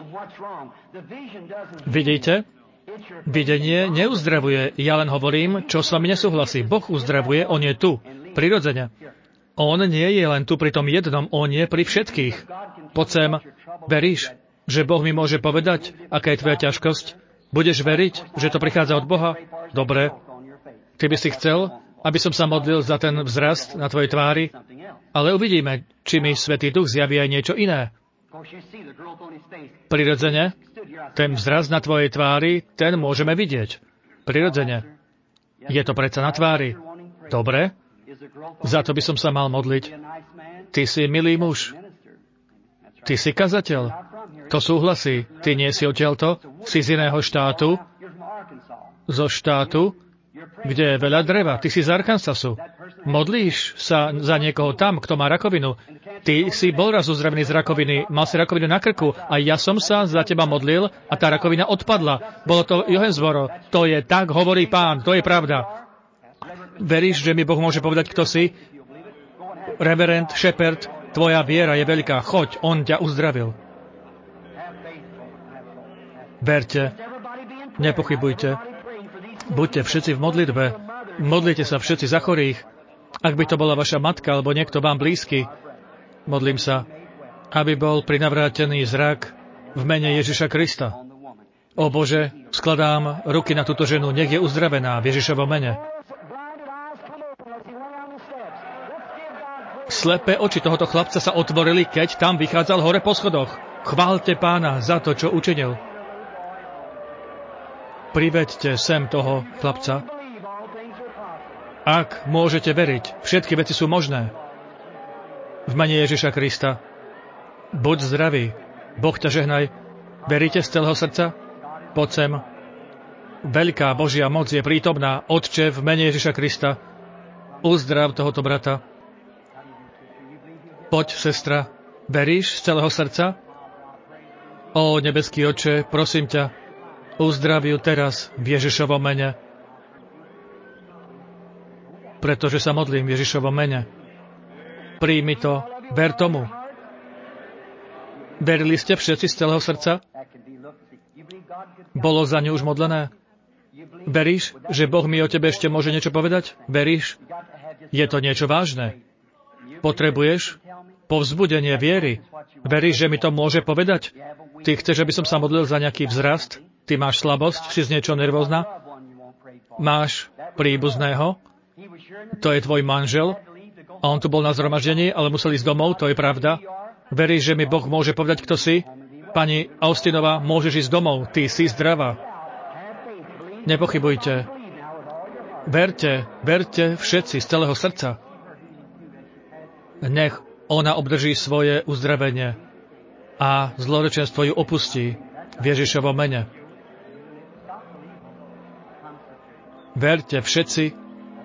Vidíte? Videnie neuzdravuje. Ja len hovorím, čo s vami nesúhlasí. Boh uzdravuje, on je tu. Prirodzene. On nie je len tu pri tom jednom, on je pri všetkých. Poď sem. Veríš, že Boh mi môže povedať, aká je tvoja ťažkosť? Budeš veriť, že to prichádza od Boha? Dobre. Ty by si chcel, aby som sa modlil za ten vzrast na tvojej tvári? Ale uvidíme, či mi Svätý Duch zjaví aj niečo iné. Prirodzene, ten vzrast na tvojej tvári, ten môžeme vidieť. Prirodzene. Je to predsa na tvári. Dobre. Za to by som sa mal modliť. Ty si milý muž. Ty si kazateľ. To súhlasí. Ty nie si odtiaľto. Si z iného štátu. Zo štátu, kde je veľa dreva. Ty si z Arkansasu. Modlíš sa za niekoho tam, kto má rakovinu. Ty si bol raz uzdravený z rakoviny, mal si rakovinu na krku a ja som sa za teba modlil a tá rakovina odpadla. Bolo to Johensboro. To je tak, hovorí Pán, to je pravda. Veríš, že mi Boh môže povedať, kto si? Reverend Shepard, tvoja viera je veľká. Choď, on ťa uzdravil. Verte, nepochybujte, buďte všetci v modlitbe, modlite sa všetci za chorých. Ak by to bola vaša matka alebo niekto vám blízky, modlím sa, aby bol prinavrátený zrak v mene Ježiša Krista. O Bože, skladám ruky na túto ženu, nech je uzdravená v Ježišovom mene. Slepé oči tohoto chlapca sa otvorili, keď tam vychádzal hore po schodoch. Chváľte Pána za to, čo učinil. Priveďte sem toho chlapca. Ak môžete veriť, všetky veci sú možné. V mene Ježiša Krista. Buď zdravý. Boh ťa žehnaj. Veríte z celého srdca? Poď sem. Veľká Božia moc je prítomná. Otče, v mene Ježiša Krista. Uzdrav tohoto brata. Poď, sestra. Veríš z celého srdca? Ó, nebeský Otče, prosím ťa, uzdrav ju teraz v Ježišovom mene. Pretože sa modlím v Ježišovom mene. Príjmi to, ver tomu. Verili ste všetci z celého srdca? Bolo za ňu už modlené? Veríš, že Boh mi o tebe ešte môže niečo povedať? Veríš? Je to niečo vážne. Potrebuješ povzbudenie viery. Veríš, že mi to môže povedať? Ty chceš, aby som sa modlil za nejaký vzrast? Ty máš slabosť? Si z niečo nervózna? Máš príbuzného? To je tvoj manžel? A on tu bol na zhromaždení, ale musel ísť domov, to je pravda. Veríš, že mi Boh môže povedať, kto si? Pani Austinová, môžeš ísť domov, ty si zdravá. Nepochybujte. Verte všetci z celého srdca. Nech ona obdrží svoje uzdravenie a zlorečenstvo ju opustí v Ježišovom mene. Verte všetci.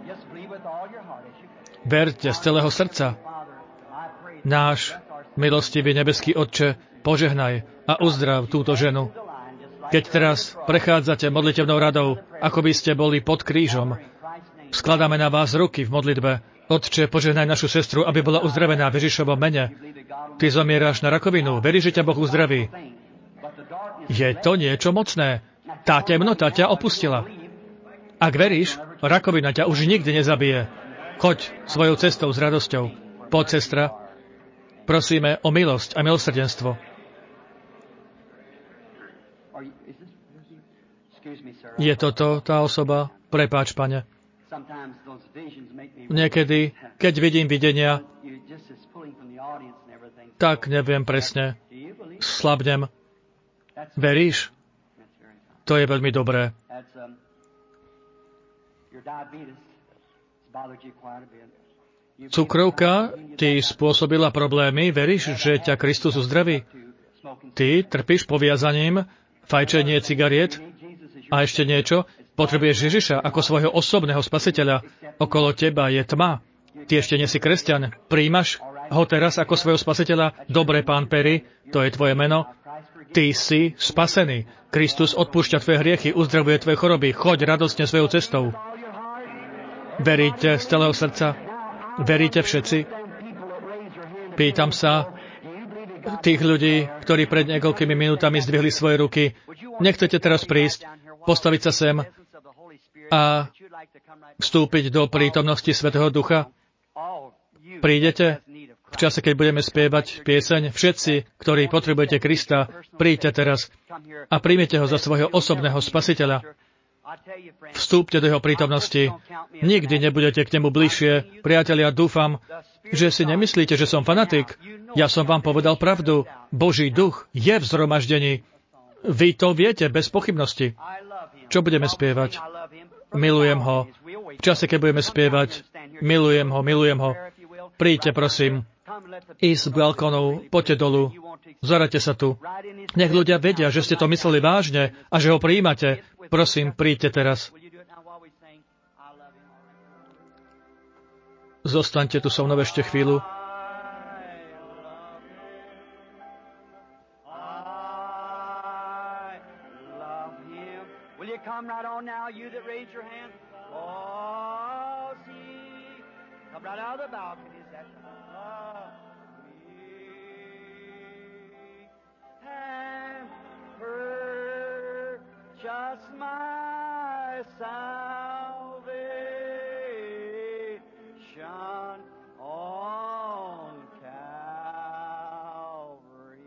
Verte z celého srdca. Náš milostivý nebeský Otče, požehnaj a uzdrav túto ženu. Keď teraz prechádzate modlitevnou radou, ako by ste boli pod krížom, skladáme na vás ruky v modlitbe. Otče, požehnaj našu sestru, aby bola uzdravená v Ježišovom mene. Ty zomieráš na rakovinu, veríš, že ťa Boh uzdraví. Je to niečo mocné. Tá temnota ťa opustila. Ak veríš, rakovina ťa už nikdy nezabije. Choď svojou cestou s radosťou. Poď, sestra. Prosíme o milosť a milosrdenstvo. Je toto tá osoba? Prepáč, pane. Niekedy, keď vidím videnia, tak neviem presne. Slabnem. Veríš? To je veľmi dobré. Cukrovka ti spôsobila problémy. Veríš, že ťa Kristus uzdraví? Ty trpíš poviazaním, fajčenie cigariet a ešte niečo? Potrebuješ Ježiša ako svojho osobného spasiteľa. Okolo teba je tma. Ty ešte nie si kresťan. Príjmaš ho teraz ako svojho spasiteľa? Dobre, pán Perry, to je tvoje meno. Ty si spasený. Kristus odpúšťa tvoje hriechy, uzdravuje tvoje choroby. Choď radostne svojou cestou. Veríte z celého srdca? Veríte všetci? Pýtam sa tých ľudí, ktorí pred niekoľkými minútami zdvihli svoje ruky. Nechcete teraz prísť, postaviť sa sem a vstúpiť do prítomnosti Svätého Ducha? Prídete? V čase, keď budeme spievať pieseň, všetci, ktorí potrebujete Krista, príďte teraz a príjmite ho za svojho osobného spasiteľa. Vstúpte do jeho prítomnosti. Nikdy nebudete k nemu bližšie. Priatelia, dúfam, že si nemyslíte, že som fanatik. Ja som vám povedal pravdu. Boží duch je v zhromaždení. Vy to viete bez pochybnosti. Čo budeme spievať? Milujem ho. V čase, keď budeme spievať, milujem ho. Príďte, prosím. Ísť z balkónov, poďte dolu. Zarate sa tu. Nech ľudia vedia, že ste to mysleli vážne a že ho prijímate. Prosím, príďte teraz. Zostaňte tu so mnou ešte chvíľu. Just my salvation on Calvary.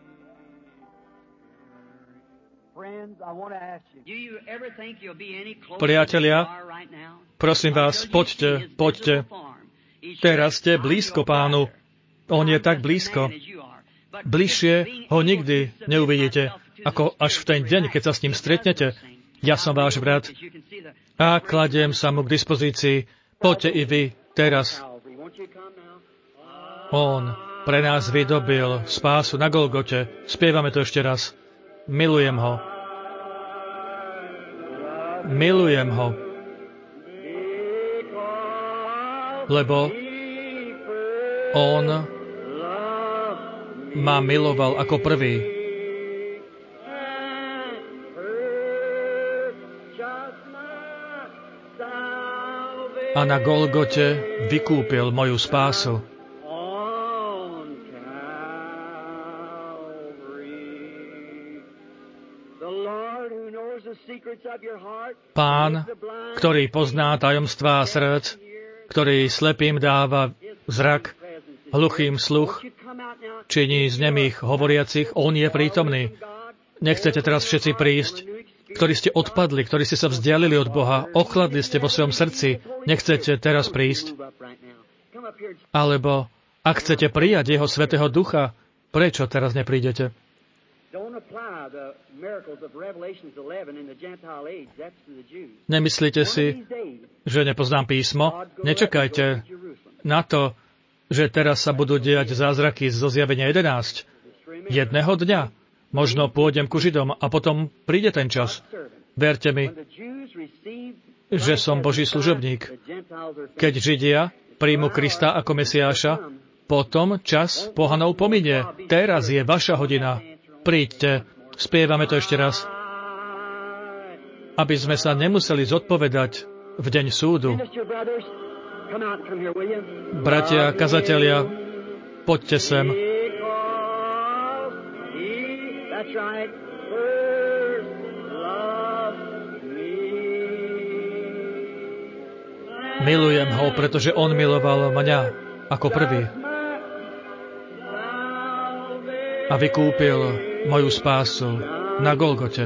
Friends, I want to ask you, do you ever think you'll be any closer Priatelia, than you are right now? prosím vás, poďte. Teraz ste blízko Pánu. On je tak blízko. Bližšie ho nikdy neuvidíte, ako až v ten deň, keď sa s ním stretnete. Ja som váš brat a kladiem sa mu k dispozícii. Poďte i vy teraz. On pre nás vydobil spásu na Golgote. Spievame to ešte raz. Milujem ho. Milujem ho. Lebo on ma miloval ako prvý. A na Golgote vykúpil moju spásu. Pán, ktorý pozná tajomstvá srdc, ktorý slepým dáva zrak, hluchým sluch, činí z nemých hovoriacich, on je prítomný. Nechcete teraz všetci prísť, ktorí ste odpadli, ktorí ste sa vzdialili od Boha, ochladli ste vo svojom srdci, nechcete teraz prísť. Alebo, ak chcete prijať Jeho Svätého Ducha, prečo teraz neprídete? Nemyslíte si, že nepoznám písmo? Nečakajte na to, že teraz sa budú diať zázraky zo Zjavenia 11. Jedného dňa možno pôjdem ku Židom a potom príde ten čas. Verte mi, že som Boží služobník. Keď Židia príjmu Krista ako Mesiáša, potom čas pohanov pominie. Teraz je vaša hodina. Príďte, spievame to ešte raz, aby sme sa nemuseli zodpovedať v deň súdu. Bratia, kazatelia, poďte sem. Milujem ho, pretože on miloval mňa ako prvý. A vykúpil moju spásu na Golgote.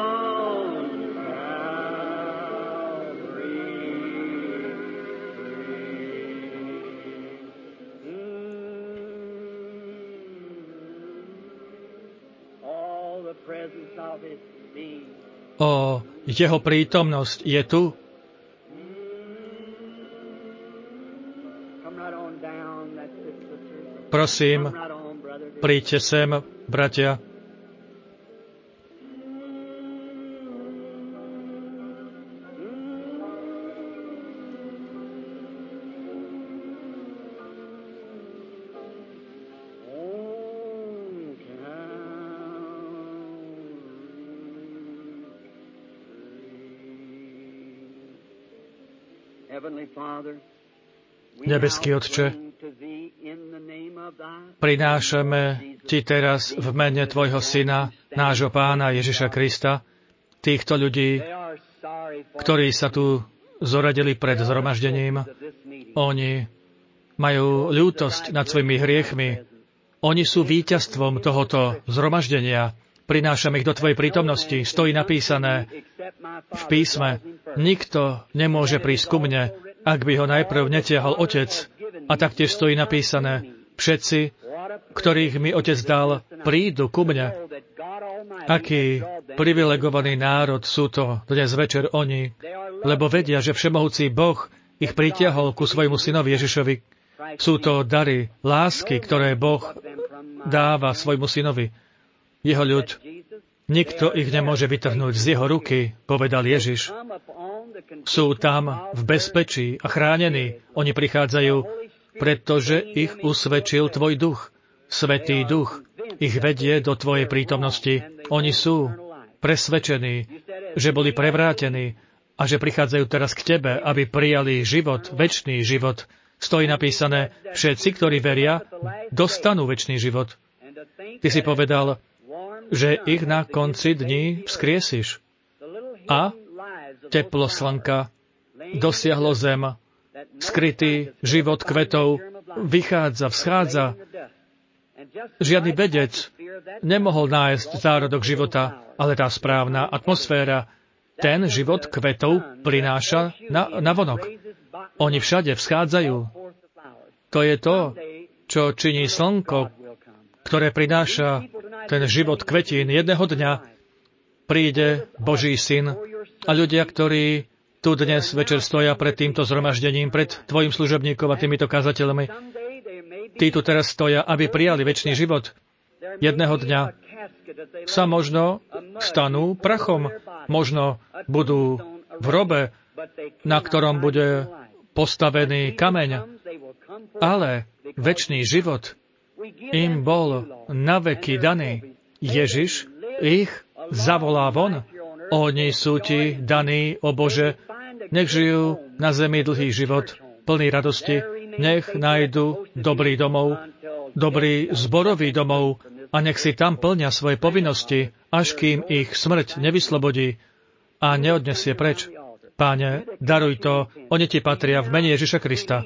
O, jeho prítomnosť je tu. Prosím, príďte sem, bratia. Nebeský Otče, prinášame Ti teraz v mene Tvojho Syna, nášho Pána Ježiša Krista, týchto ľudí, ktorí sa tu zoradili pred zhromaždením. Oni majú ľútosť nad svojimi hriechmi. Oni sú víťazstvom tohoto zhromaždenia. Prinášame ich do Tvojej prítomnosti. Stojí napísané v písme, nikto nemôže prísť ku mne, ak by ho najprv netiahol Otec. A taktiež stojí napísané, všetci, ktorých mi Otec dal, prídu ku mne. Aký privilegovaný národ sú to dnes večer oni, lebo vedia, že všemohúci Boh ich pritiahol ku svojmu synovi Ježišovi. Sú to dary, lásky, ktoré Boh dáva svojmu synovi. Jeho ľud, nikto ich nemôže vytrhnúť z jeho ruky, povedal Ježiš. Sú tam v bezpečí a chránení. Oni prichádzajú, pretože ich usvedčil Tvoj duch. Svätý duch ich vedie do Tvojej prítomnosti. Oni sú presvedčení, že boli prevrátení a že prichádzajú teraz k Tebe, aby prijali život, večný život. Stojí napísané, všetci, ktorí veria, dostanú večný život. Ty si povedal, že ich na konci dní vzkriesiš. a teplo slnka dosiahlo zem. Skrytý život kvetov vychádza, vschádza. Žiadny vedec nemohol nájsť zárodok života, ale tá správna atmosféra ten život kvetov prináša na vonok. Oni všade vschádzajú. To je to, čo činí slnko, ktoré prináša ten život kvetín. Jedného dňa príde Boží syn a ľudia, ktorí tu dnes večer stoja pred týmto zhromaždením, pred tvojim služobníkom a týmito kazateľmi, tí tu teraz stoja, aby prijali večný život. Jedného dňa sa možno stanú prachom, možno budú v hrobe, na ktorom bude postavený kameň, ale večný život im bol naveky daný. Ježiš ich zavolá von. Oni sú ti daní, o Bože, nech žijú na zemi dlhý život, plný radosti, nech nájdu dobrý domov, dobrý zborový domov a nech si tam plnia svoje povinnosti, až kým ich smrť nevyslobodí a neodnesie preč. Páne, daruj to, oni ti patria v mene Ježiša Krista.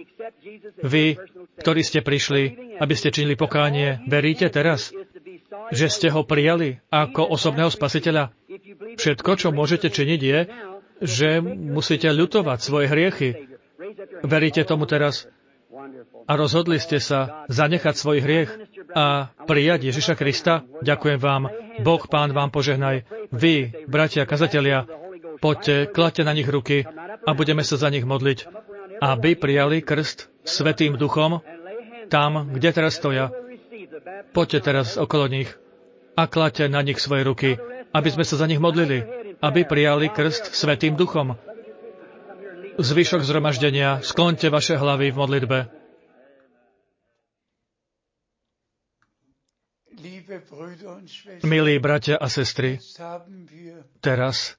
Vy, ktorí ste prišli, aby ste činili pokánie, veríte teraz, že ste ho prijali ako osobného spasiteľa? Všetko, čo môžete činiť, je, že musíte ľutovať svoje hriechy. Veríte tomu teraz? A rozhodli ste sa zanechať svoj hriech a prijať Ježiša Krista? Ďakujem vám. Boh, Pán, vám požehnaj. Vy, bratia, kazatelia, poďte, kladte na nich ruky a budeme sa za nich modliť, aby prijali krst Svätým Duchom tam, kde teraz stoja. Poďte teraz okolo nich a kladte na nich svoje ruky, aby sme sa za nich modlili, aby prijali krst Svätým Duchom. Zvyšok zhromaždenia, skloňte vaše hlavy v modlitbe. Milí bratia a sestry, teraz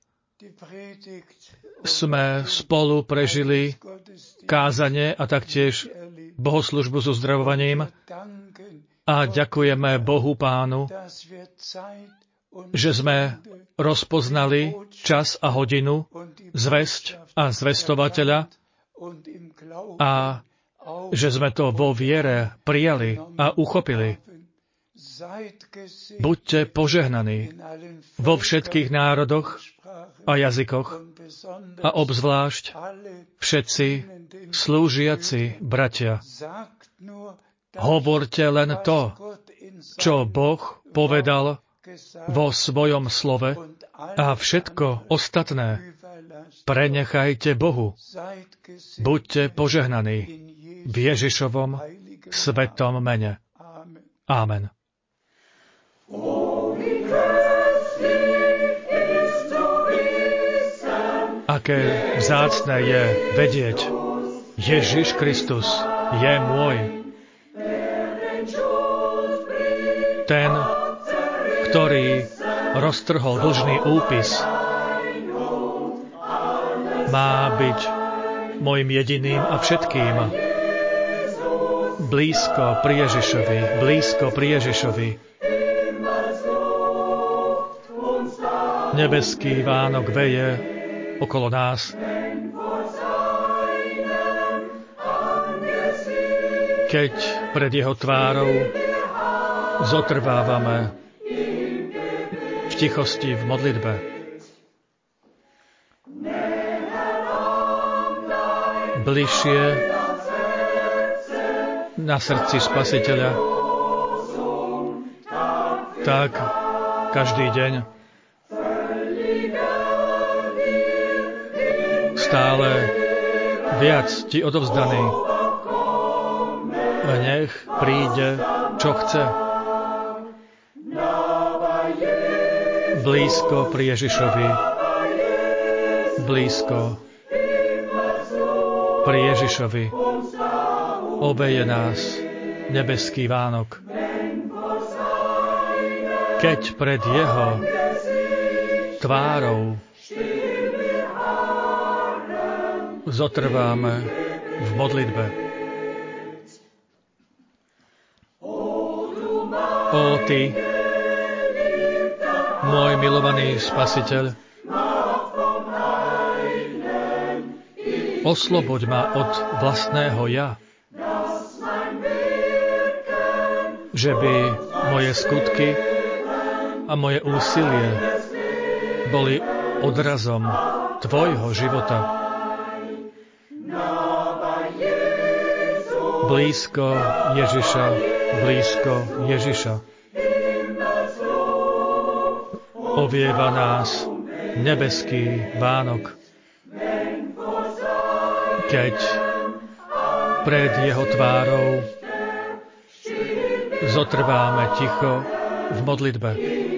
sme spolu prežili kázanie a taktiež bohoslužbu so uzdravovaním a ďakujeme Bohu Pánu, že sme rozpoznali čas a hodinu, zvesť a zvestovateľa a že sme to vo viere prijali a uchopili. Buďte požehnaní vo všetkých národoch a jazykoch a obzvlášť všetci slúžiaci bratia. Hovorte len to, čo Boh povedal vo svojom slove a všetko ostatné prenechajte Bohu. Buďte požehnaní v Ježišovom svetom mene. Amen. Aké vzácne je vedieť, Ježiš Kristus je môj. Ten, ktorý roztrhol dlžný úpis, má byť môjim jediným a všetkým. Blízko pri Ježišovi, blízko pri Ježišovi. Nebeský Vánok veje okolo nás. Keď pred jeho tvárou zotrvávame v tichosti v modlitbe. Bližšie na srdci Spasiteľa. Tak každý deň stále viac ti odovzdaný. A nech príde, čo chce. Blízko pri Ježišovi. Blízko pri Ježišovi. Obeje nás nebeský Vánok. Keď pred jeho tvárou zotrváme v modlitbe. Ó ty, môj milovaný Spasiteľ, Osloboď ma od vlastného ja, že by moje skutky a moje úsilie boli odrazom tvojho života. Blízko Ježiša, blízko Ježiša. Ovieva nás nebeský Vánok, keď pred jeho tvárou zotrváme ticho v modlitbe.